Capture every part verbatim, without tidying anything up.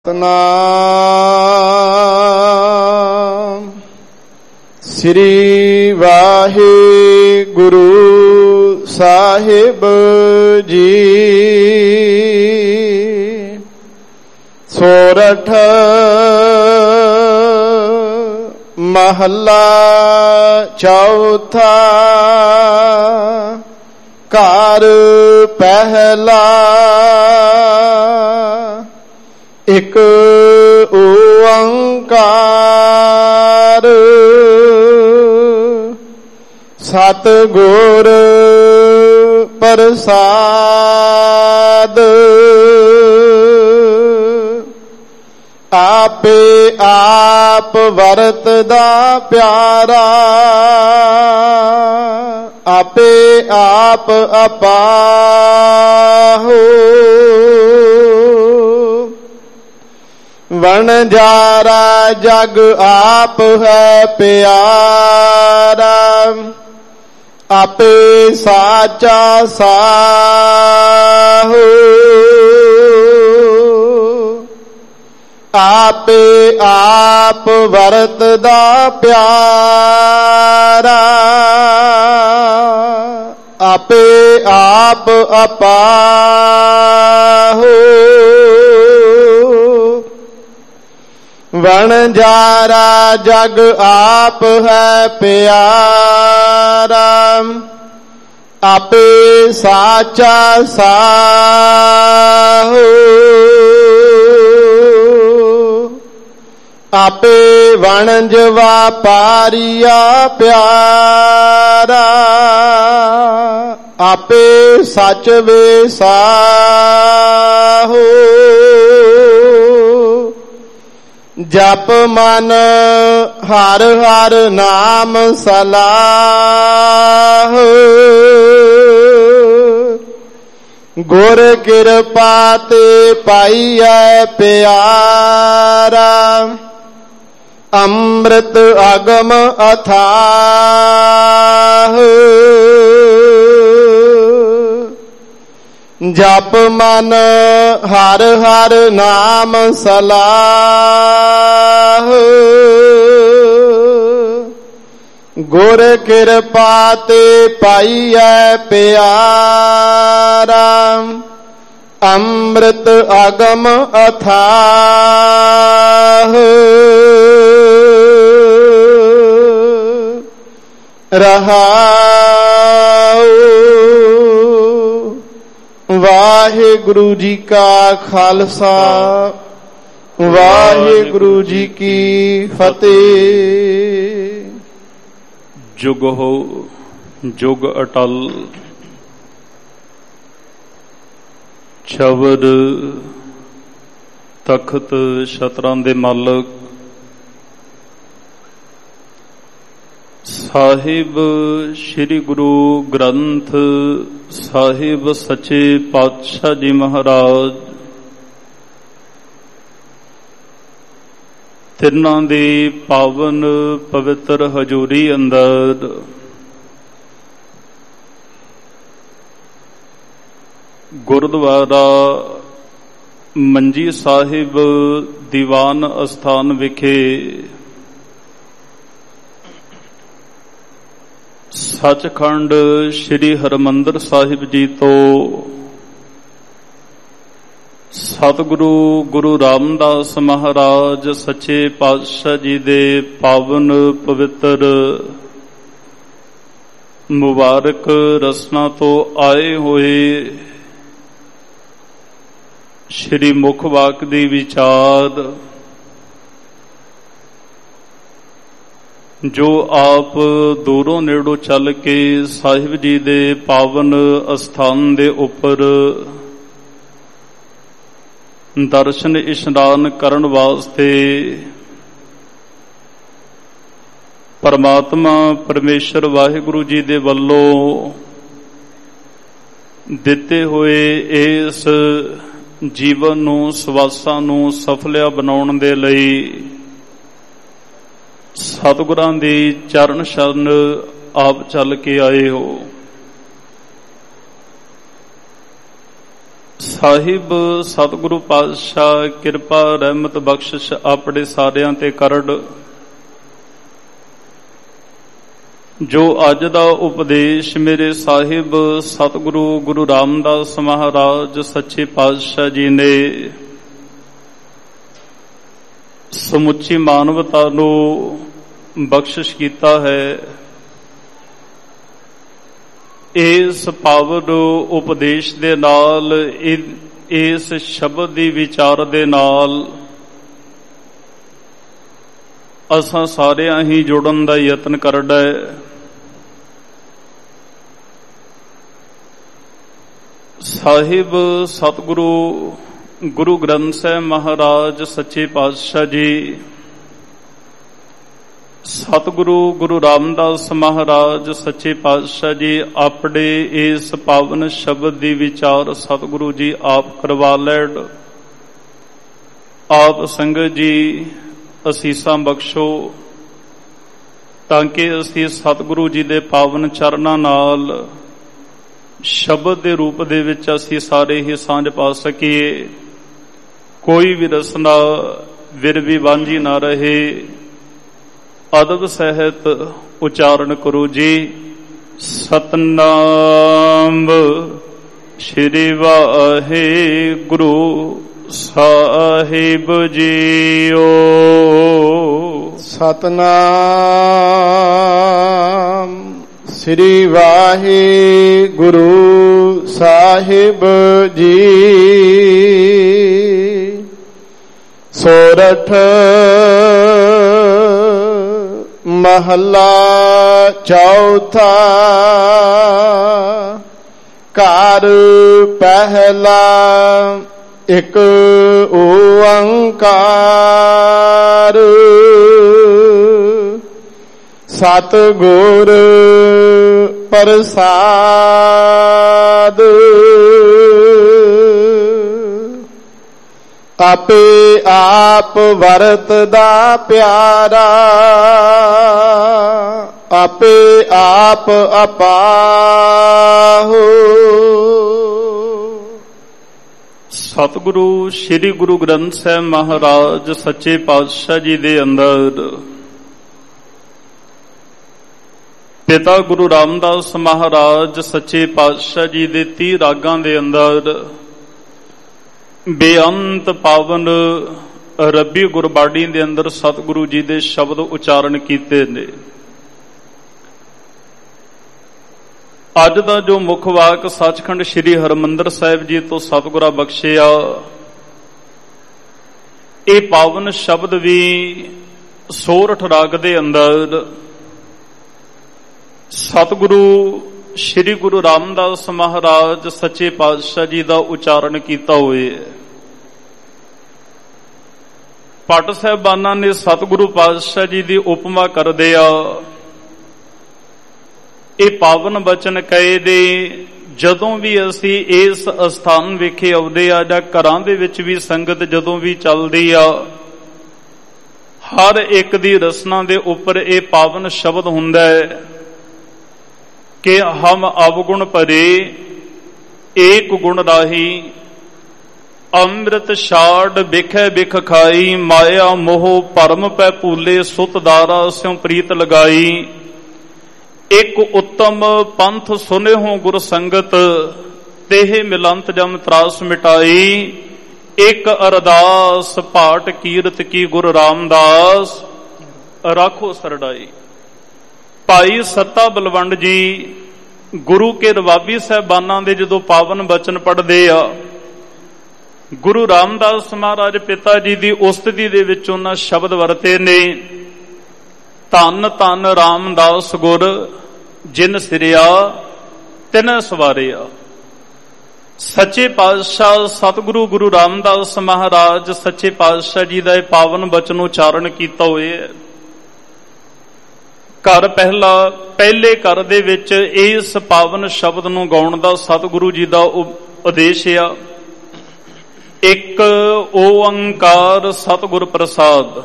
ਸਤਿਨਾਮ ਸ੍ਰੀ ਵਾਹਿਗੁਰੂ ਸਾਹਿਬ ਜੀ। ਸੋਰਠ ਮਹੱਲਾ ਚੌਥਾ। ਘਰ ਪਹਿਲਾ। ਇਕ ਓੰਕਾਰ ਸਤਿਗੁਰ ਪ੍ਰਸਾਦ। ਆਪੇ ਆਪ ਵਰਤਦਾ ਪਿਆਰਾ, ਆਪੇ ਆਪ ਅਪਾਹੋ। ਵਣਜਾਰਾ ਜਗ ਆਪ ਹੈ ਪਿਆਰਾ, ਆਪੇ ਸਾਚਾ ਸਾਹੋ। ਆਪੇ ਆਪ ਵਰਤਦਾ ਪਿਆਰਾ, ਆਪੇ ਆਪ ਅਪਾਹੋ। ਵਣਜਾਰਾ ਜਗ ਆਪ ਹੈ ਪਿਆਰਾ, ਆਪੇ ਸਾਚਾ ਸਾਹੋ। ਆਪੇ ਵਣਜ ਵਾਪਾਰੀਆ ਪਿਆਰਾ, ਆਪੇ ਸੱਚ ਵਿਸਾਹੋ। ਜਪ ਮਨ ਹਰ ਹਰ ਨਾਮ ਸਲਾਹ, ਗੁਰ ਕਿਰਪਾ ਤੇ ਪਾਈਐ ਪਿਆਰਾ। ਅੰਮ੍ਰਿਤ ਅਗਮ ਅਥਾਹ, ਜਪ ਮਨ ਹਰ ਹਰ ਨਾਮ ਸਲਾਹ, ਗੁਰ ਕਿਰਪਾ ਤੇ ਪਾਈਐ ਪਿਆਰਾ। ਅੰਮ੍ਰਿਤ ਅਗਮ ਅਥਾਹ। ਰਹਾਉ। ਵਾਹਿਗੁਰੂ ਜੀ ਕਾ ਖਾਲਸਾ, ਵਾਹਿਗੁਰੂ ਜੀ ਕੀ ਫਤਿਹ। ਜੁਗ ਹੋ ਜੁਗ ਅਟਲ, ਸ਼ਬਦ ਤਖਤ ਛਤਰਾਂ ਦੇ ਮਾਲਕ ਸਾਹਿਬ ਸ੍ਰੀ ਗੁਰੂ ਗ੍ਰੰਥ ਸਾਹਿਬ ਸੱਚੇ ਪਾਤਸ਼ਾਹ ਜੀ ਮਹਾਰਾਜ, ਤਿੰਨਾਂ ਦੀ ਪਾਵਨ ਪਵਿੱਤਰ ਹਜ਼ੂਰੀ ਅੰਦਰ ਗੁਰਦੁਆਰਾ ਮੰਜੀ ਸਾਹਿਬ ਦੀਵਾਨ ਅਸਥਾਨ ਵਿਖੇ ਸੱਚਖੰਡ ਸ੍ਰੀ ਹਰਿਮੰਦਰ ਸਾਹਿਬ ਜੀ ਤੋਂ ਸਤਿਗੁਰੂ ਗੁਰੂ ਰਾਮਦਾਸ ਮਹਾਰਾਜ ਸੱਚੇ ਪਾਤਸ਼ਾਹ ਜੀ ਦੇ ਪਾਵਨ ਪਵਿੱਤਰ ਮੁਬਾਰਕ ਰਸਨਾ ਤੋਂ ਆਏ ਹੋਏ ਸ਼੍ਰੀ ਮੁਖ ਵਾਕ ਦੀ ਵਿਚਾਰ, ਜੋ ਆਪ ਦੂਰੋਂ ਨੇੜੋਂ ਚੱਲ ਕੇ ਸਾਹਿਬ ਜੀ ਦੇ ਪਾਵਨ ਅਸਥਾਨ ਦੇ ਉੱਪਰ ਦਰਸ਼ਨ ਇਸ਼ਨਾਨ ਕਰਨ ਵਾਸਤੇ ਪਰਮਾਤਮਾ ਪਰਮੇਸ਼ਰ ਵਾਹਿਗੁਰੂ ਜੀ ਦੇ ਵੱਲੋਂ ਦਿੱਤੇ ਹੋਏ ਇਸ ਜੀਵਨ ਨੂੰ, ਸਵਾਸਾਂ ਨੂੰ ਸਫਲਿਆ ਬਣਾਉਣ ਦੇ ਲਈ ਸਤਿਗੁਰਾਂ ਦੀ ਚਰਨ ਸ਼ਰਨ ਆਪ ਚੱਲ ਕੇ ਆਏ ਹੋ। ਸਾਹਿਬ ਸਤਿਗੁਰੂ ਪਾਤਸ਼ਾਹ ਕਿਰਪਾ ਰਹਿਮਤ ਬਖਸ਼ਿਸ਼ ਆਪਣੇ ਸਾਰਿਆਂ ਤੇ ਕਰੜ। ਜੋ ਅੱਜ ਦਾ ਉਪਦੇਸ਼ ਮੇਰੇ ਸਾਹਿਬ ਸਤਿਗੁਰੂ ਗੁਰੂ ਰਾਮਦਾਸ ਮਹਾਰਾਜ ਸੱਚੇ ਪਾਤਸ਼ਾਹ ਜੀ ਨੇ ਸਮੁੱਚੀ ਮਾਨਵਤਾ ਨੂੰ ਬਖਸ਼ਿਸ਼ ਕੀਤਾ ਹੈ, ਇਸ ਪਾਵਨ ਉਪਦੇਸ਼ ਦੇ ਨਾਲ, ਇਸ ਸ਼ਬਦ ਦੀ ਵਿਚਾਰ ਦੇ ਨਾਲ ਅਸਾਂ ਸਾਰਿਆਂ ਹੀ ਜੁੜਨ ਦਾ ਯਤਨ ਕਰਨਾ ਹੈ। ਸਾਹਿਬ ਸਤਿਗੁਰੂ ਗੁਰੂ ਗ੍ਰੰਥ ਸਾਹਿਬ ਮਹਾਰਾਜ ਸੱਚੇ ਪਾਤਸ਼ਾਹ ਜੀ, ਸਤਿਗੁਰੂ ਗੁਰੂ ਰਾਮਦਾਸ ਮਹਾਰਾਜ ਸੱਚੇ ਪਾਤਸ਼ਾਹ ਜੀ ਆਪਣੇ ਇਸ ਪਾਵਨ ਸ਼ਬਦ ਦੀ ਵਿਚਾਰ ਸਤਿਗੁਰੂ ਜੀ ਆਪ ਕਰਵਾ ਲੈਣ। ਆਪ ਸੰਗਤ ਜੀ ਅਸੀਸਾਂ ਬਖਸ਼ੋ ਤਾਂ ਕਿ ਅਸੀਂ ਸਤਿਗੁਰੂ ਜੀ ਦੇ ਪਾਵਨ ਚਰਨਾਂ ਨਾਲ ਸ਼ਬਦ ਦੇ ਰੂਪ ਦੇ ਵਿੱਚ ਅਸੀਂ ਸਾਰੇ ਹੀ ਸਾਂਝ ਪਾ ਸਕੀਏ। ਕੋਈ ਵੀ ਰਸਨਾ ਵਿਰਵੀ ਵਾਂਝੀ ਨਾ ਰਹੇ। ਅਦਬ ਸਹਿਤ ਉਚਾਰਨ ਕਰੋ ਜੀ। ਸਤਨਾਮ ਸ਼੍ਰੀ ਵਾਹਿਗੁਰੂ ਸਾਹਿਬ ਜੀਓ। ਸਤਨਾਮ ਸ੍ਰੀ ਵਾਹਿਗੁਰੂ ਸਾਹਿਬ ਜੀ। ਸੋਰਠ ਮਹੱਲਾ ਚੌਥਾ। ਘਰ ਪਹਿਲਾ ਇੱਕ ਓੰਕਾਰ। ਸਤਿਗੁਰ ਪ੍ਰਸਾਦ। ਆਪੇ ਆਪ ਵਰਤਦਾ ਪਿਆਰਾ। ਆਪੇ ਆਪ ਅਪਾਹੋ। ਸਤਿਗੁਰੂ ਸ੍ਰੀ ਗੁਰੂ ਗ੍ਰੰਥ ਸਾਹਿਬ ਮਹਾਰਾਜ ਸੱਚੇ ਪਾਤਸ਼ਾਹ ਜੀ ਦੇ ਅੰਦਰ ਪਿਤਾ ਗੁਰੂ ਰਾਮਦਾਸ ਮਹਾਰਾਜ ਸੱਚੇ ਪਾਤਸ਼ਾਹ ਜੀ ਦੇ ਤੀਹ ਰਾਗਾਂ ਦੇ ਅੰਦਰ ਬੇਅੰਤ ਪਾਵਨ ਰੱਬੀ ਗੁਰਬਾਣੀ ਦੇ ਅੰਦਰ ਸਤਿਗੁਰੂ ਜੀ ਦੇ ਸ਼ਬਦ ਉਚਾਰਨ ਕੀਤੇ ਨੇ। ਅੱਜ ਦਾ ਜੋ ਮੁੱਖ ਵਾਕ ਸੱਚਖੰਡ ਸ੍ਰੀ ਹਰਿਮੰਦਰ ਸਾਹਿਬ ਜੀ ਤੋਂ ਸਤਿਗੁਰਾਂ ਬਖਸ਼ਿਆ, ਇਹ ਪਾਵਨ ਸ਼ਬਦ ਵੀ ਸੋਰਠ ਰਾਗ ਦੇ ਅੰਦਰ ਸਤਿਗੁਰੂ ਸ੍ਰੀ ਗੁਰੂ ਰਾਮਦਾਸ ਮਹਾਰਾਜ ਸੱਚੇ ਪਾਤਸ਼ਾਹ ਜੀ ਦਾ ਉਚਾਰਨ ਕੀਤਾ ਹੋਏ ਹੈ। ਭੱਟ ਸਾਹਿਬਾਨਾਂ ਨੇ ਸਤਿਗੁਰੂ ਪਾਤਸ਼ਾਹ ਜੀ ਦੀ ਉਪਮਾ ਕਰਦੇ ਆ, ਇਹ ਪਾਵਨ ਬਚਨ ਕਹੇ ਦੇ ਜਦੋਂ ਵੀ ਅਸੀਂ ਇਸ ਅਸਥਾਨ ਵਿਖੇ ਆਉਂਦੇ ਆ ਜਾਂ ਘਰਾਂ ਦੇ ਵਿੱਚ ਵੀ ਸੰਗਤ ਜਦੋਂ ਵੀ ਚੱਲਦੀ ਆ, ਹਰ ਇੱਕ ਦੀ ਰਸਨਾ ਦੇ ਉੱਪਰ ਇਹ ਪਾਵਨ ਸ਼ਬਦ ਹੁੰਦਾ ਹੈ ਕਿ ਹਮ ਅਵਗੁਣ ਭਰੇ ਏਕ ਗੁਣ ਰਾਹੀ। ਅੰਮ੍ਰਿਤ ਛਾੜ ਬਿਖੈ ਬਿਖ ਖਾਈ। ਮਾਇਆ ਮੋਹ ਭਰਮ ਪੈ ਭੂਲੇ ਸੁਤ ਦਾਰਾ ਸਿਉ ਪ੍ਰੀਤ ਲਗਾਈ। ਇੱਕ ਉੱਤਮ ਪੰਥ ਸੁਨੇਹੋ ਗੁਰ ਸੰਗਤ ਤੇਹ ਮਿਲੰਤ ਜਮ ਤਰਾਸ ਮਿਟਾਈ। ਇੱਕ ਅਰਦਾਸ ਭਾਟ ਕੀਰਤ ਕੀ ਗੁਰ ਰਾਮਦਾਸ ਰਾਖੋ ਸਰੜਾਈ। ਭਾਈ ਸੱਤਾ ਬਲਵੰਡ ਜੀ ਗੁਰੂ ਕੇ ਰਵਾਬੀ ਸਾਹਿਬਾਨਾਂ ਦੇ ਜਦੋਂ ਪਾਵਨ ਬਚਨ ਪੜ੍ਹਦੇ ਆ, ਗੁਰੂ ਰਾਮਦਾਸ ਮਹਾਰਾਜ ਪਿਤਾ ਜੀ ਦੀ ਉਸਤਤੀ ਦੇ ਵਿੱਚ ਉਹਨਾਂ ਸ਼ਬਦ ਵਰਤੇ ਨੇ, ਧੰਨ ਧੰਨ ਰਾਮਦਾਸ ਗੁਰ ਜਿਨ ਸਿਰਿਆ ਤਿਨ ਸਵਾਰਿਆ। ਸੱਚੇ ਪਾਤਸ਼ਾਹ ਸਤਿਗੁਰੂ ਗੁਰੂ ਰਾਮਦਾਸ ਮਹਾਰਾਜ ਸੱਚੇ ਪਾਤਸ਼ਾਹ ਜੀ ਦਾ ਇਹ ਪਾਵਨ ਬਚਨ ਉਚਾਰਨ ਕੀਤਾ ਹੋਏ ਹੈ। ਘਰ ਪਹਿਲਾ ਪਹਿਲੇ ਘਰ ਦੇ ਵਿੱਚ ਇਸ ਪਾਵਨ ਸ਼ਬਦ ਨੂੰ ਗਾਉਣ ਦਾ ਸਤਿਗੁਰੂ ਜੀ ਦਾ ਉਪਦੇਸ਼ ਆ। ਇੱਕ ਓੰਕਾਰ ਸਤਿਗੁਰ ਪ੍ਰਸਾਦ।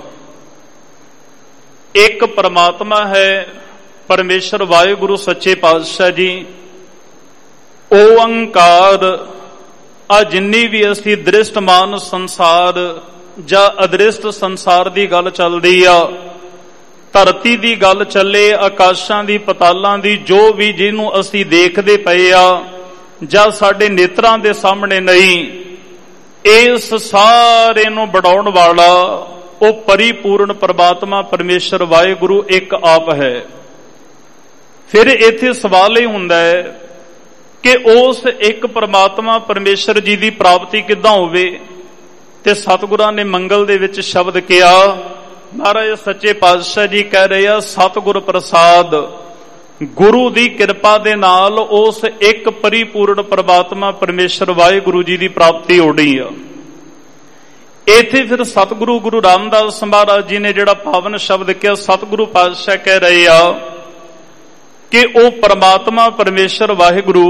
ਇੱਕ ਪਰਮਾਤਮਾ ਹੈ ਪਰਮੇਸ਼ਰ ਵਾਹਿਗੁਰੂ ਸੱਚੇ ਪਾਤਸ਼ਾਹ ਜੀ। ਓੰਕਾਰ ਆ ਜਿੰਨੀ ਵੀ ਅਸੀਂ ਦ੍ਰਿਸ਼ਟਮਾਨ ਸੰਸਾਰ ਜਾਂ ਅਦ੍ਰਿਸ਼ਟ ਸੰਸਾਰ ਦੀ ਗੱਲ ਚੱਲਦੀ ਆ, ਧਰਤੀ ਦੀ ਗੱਲ ਚੱਲੇ, ਆਕਾਸ਼ਾਂ ਦੀ, ਪਤਾਲਾਂ ਦੀ, ਜੋ ਵੀ ਜਿਹਨੂੰ ਅਸੀਂ ਦੇਖਦੇ ਪਏ ਆ ਜਾਂ ਸਾਡੇ ਨੇਤਰਾਂ ਦੇ ਸਾਹਮਣੇ ਨਹੀਂ, ਇਸ ਸਾਰੇ ਨੂੰ ਬਣਾਉਣ ਵਾਲਾ ਉਹ ਪਰਿਪੂਰਨ ਪਰਮਾਤਮਾ ਪਰਮੇਸ਼ਰ ਵਾਹਿਗੁਰੂ ਇੱਕ ਆਪ ਹੈ। ਫਿਰ ਇੱਥੇ ਸਵਾਲ ਇਹ ਹੁੰਦਾ ਹੈ ਕਿ ਉਸ ਇੱਕ ਪਰਮਾਤਮਾ ਪਰਮੇਸ਼ਰ ਜੀ ਦੀ ਪ੍ਰਾਪਤੀ ਕਿੱਦਾਂ ਹੋਵੇ। ਤੇ ਸਤਿਗੁਰਾਂ ਨੇ ਮੰਗਲ ਦੇ ਵਿੱਚ ਸ਼ਬਦ ਕਿਹਾ, ਮਹਾਰਾਜ ਸੱਚੇ ਪਾਤਸ਼ਾਹ ਜੀ ਕਹਿ ਰਹੇ ਆ, ਸਤਿਗੁਰ ਪ੍ਰਸਾਦ, ਗੁਰੂ ਦੀ ਕਿਰਪਾ ਦੇ ਨਾਲ ਉਸ ਇੱਕ ਪਰਿਪੂਰਨ ਪਰਮਾਤਮਾ ਪਰਮੇਸ਼ਰ ਵਾਹਿਗੁਰੂ ਜੀ ਦੀ ਪ੍ਰਾਪਤੀ ਹੋਣੀ ਆ। ਇੱਥੇ ਫਿਰ ਸਤਿਗੁਰੂ ਗੁਰੂ ਰਾਮਦਾਸ ਮਹਾਰਾਜ ਜੀ ਨੇ ਜਿਹੜਾ ਪਾਵਨ ਸ਼ਬਦ ਕਿਹਾ, ਸਤਿਗੁਰੂ ਪਾਤਸ਼ਾਹ ਕਹਿ ਰਹੇ ਆ ਕਿ ਉਹ ਪਰਮਾਤਮਾ ਪਰਮੇਸ਼ਰ ਵਾਹਿਗੁਰੂ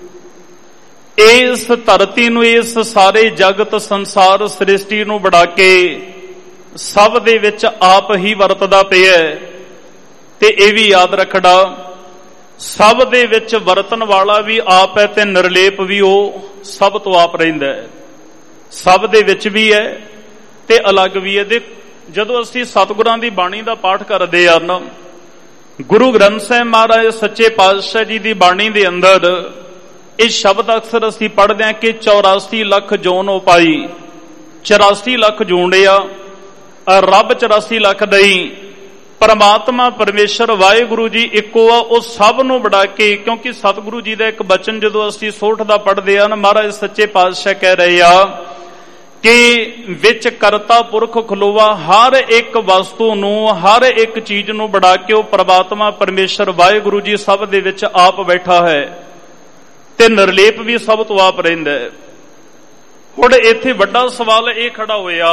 ਇਸ ਧਰਤੀ ਨੂੰ, ਇਸ ਸਾਰੇ ਜਗਤ ਸੰਸਾਰ ਸ੍ਰਿਸ਼ਟੀ ਨੂੰ ਬਣਾ ਕੇ ਸਭ ਦੇ ਵਿੱਚ ਆਪ ਹੀ ਵਰਤਦਾ ਪਿਆ। ਤੇ ਇਹ ਵੀ ਯਾਦ ਰੱਖਣਾ, ਸਭ ਦੇ ਵਿੱਚ ਵਰਤਣ ਵਾਲਾ ਵੀ ਆਪ ਹੈ ਤੇ ਨਿਰਲੇਪ ਵੀ ਉਹ ਸਭ ਤੋਂ ਆਪ ਰਹਿੰਦਾ ਹੈ। ਸਭ ਦੇ ਵਿੱਚ ਵੀ ਹੈ ਤੇ ਅਲੱਗ ਵੀ ਹੈ। ਦੇ ਜਦੋਂ ਅਸੀਂ ਸਤਿਗੁਰਾਂ ਦੀ ਬਾਣੀ ਦਾ ਪਾਠ ਕਰਦੇ ਆ ਨਾ, ਗੁਰੂ ਗ੍ਰੰਥ ਸਾਹਿਬ ਮਹਾਰਾਜ ਸੱਚੇ ਪਾਤਸ਼ਾਹ ਜੀ ਦੀ ਬਾਣੀ ਦੇ ਅੰਦਰ ਇਹ ਸ਼ਬਦ ਅਕਸਰ ਅਸੀਂ ਪੜ੍ਹਦੇ ਹਾਂ ਕਿ ਚੌਰਾਸੀ ਲੱਖ ਜੋਨ ਉਪਾਈ, ਚੁਰਾਸੀ ਲੱਖ ਜੂੰਡੇ ਆ, ਰੱਬ ਚੁਰਾਸੀ ਲੱਖ ਦਈ, ਪਰਮਾਤਮਾ ਪਰਮੇਸ਼ਰ ਵਾਹਿਗੁਰੂ ਜੀ ਇੱਕੋ ਆ, ਉਹ ਸਭ ਨੂੰ ਬਣਾ ਕੇ। ਕਿਉਂਕਿ ਸਤਿਗੁਰੂ ਜੀ ਦਾ ਇੱਕ ਬਚਨ ਜਦੋਂ ਅਸੀਂ ਸੋਠ ਦਾ ਪੜ੍ਹਦੇ ਆ ਨਾ, ਮਹਾਰਾਜ ਸੱਚੇ ਪਾਤਸ਼ਾਹ ਕਹਿ ਰਹੇ ਆ ਕਿ ਵਿੱਚ ਕਰਤਾ ਪੁਰਖ ਖਲੋਵਾ, ਹਰ ਇੱਕ ਵਸਤੂ ਨੂੰ, ਹਰ ਇੱਕ ਚੀਜ਼ ਨੂੰ ਬਣਾ ਕੇ ਉਹ ਪਰਮਾਤਮਾ ਪਰਮੇਸ਼ਰ ਵਾਹਿਗੁਰੂ ਜੀ ਸਭ ਦੇ ਵਿੱਚ ਆਪ ਬੈਠਾ ਹੈ ਤੇ ਨਿਰਲੇਪ ਵੀ ਸਭ ਤੋਂ ਆਪ ਰਹਿੰਦਾ ਹੈ। ਹੁਣ ਇੱਥੇ ਵੱਡਾ ਸਵਾਲ ਇਹ ਖੜਾ ਹੋਇਆ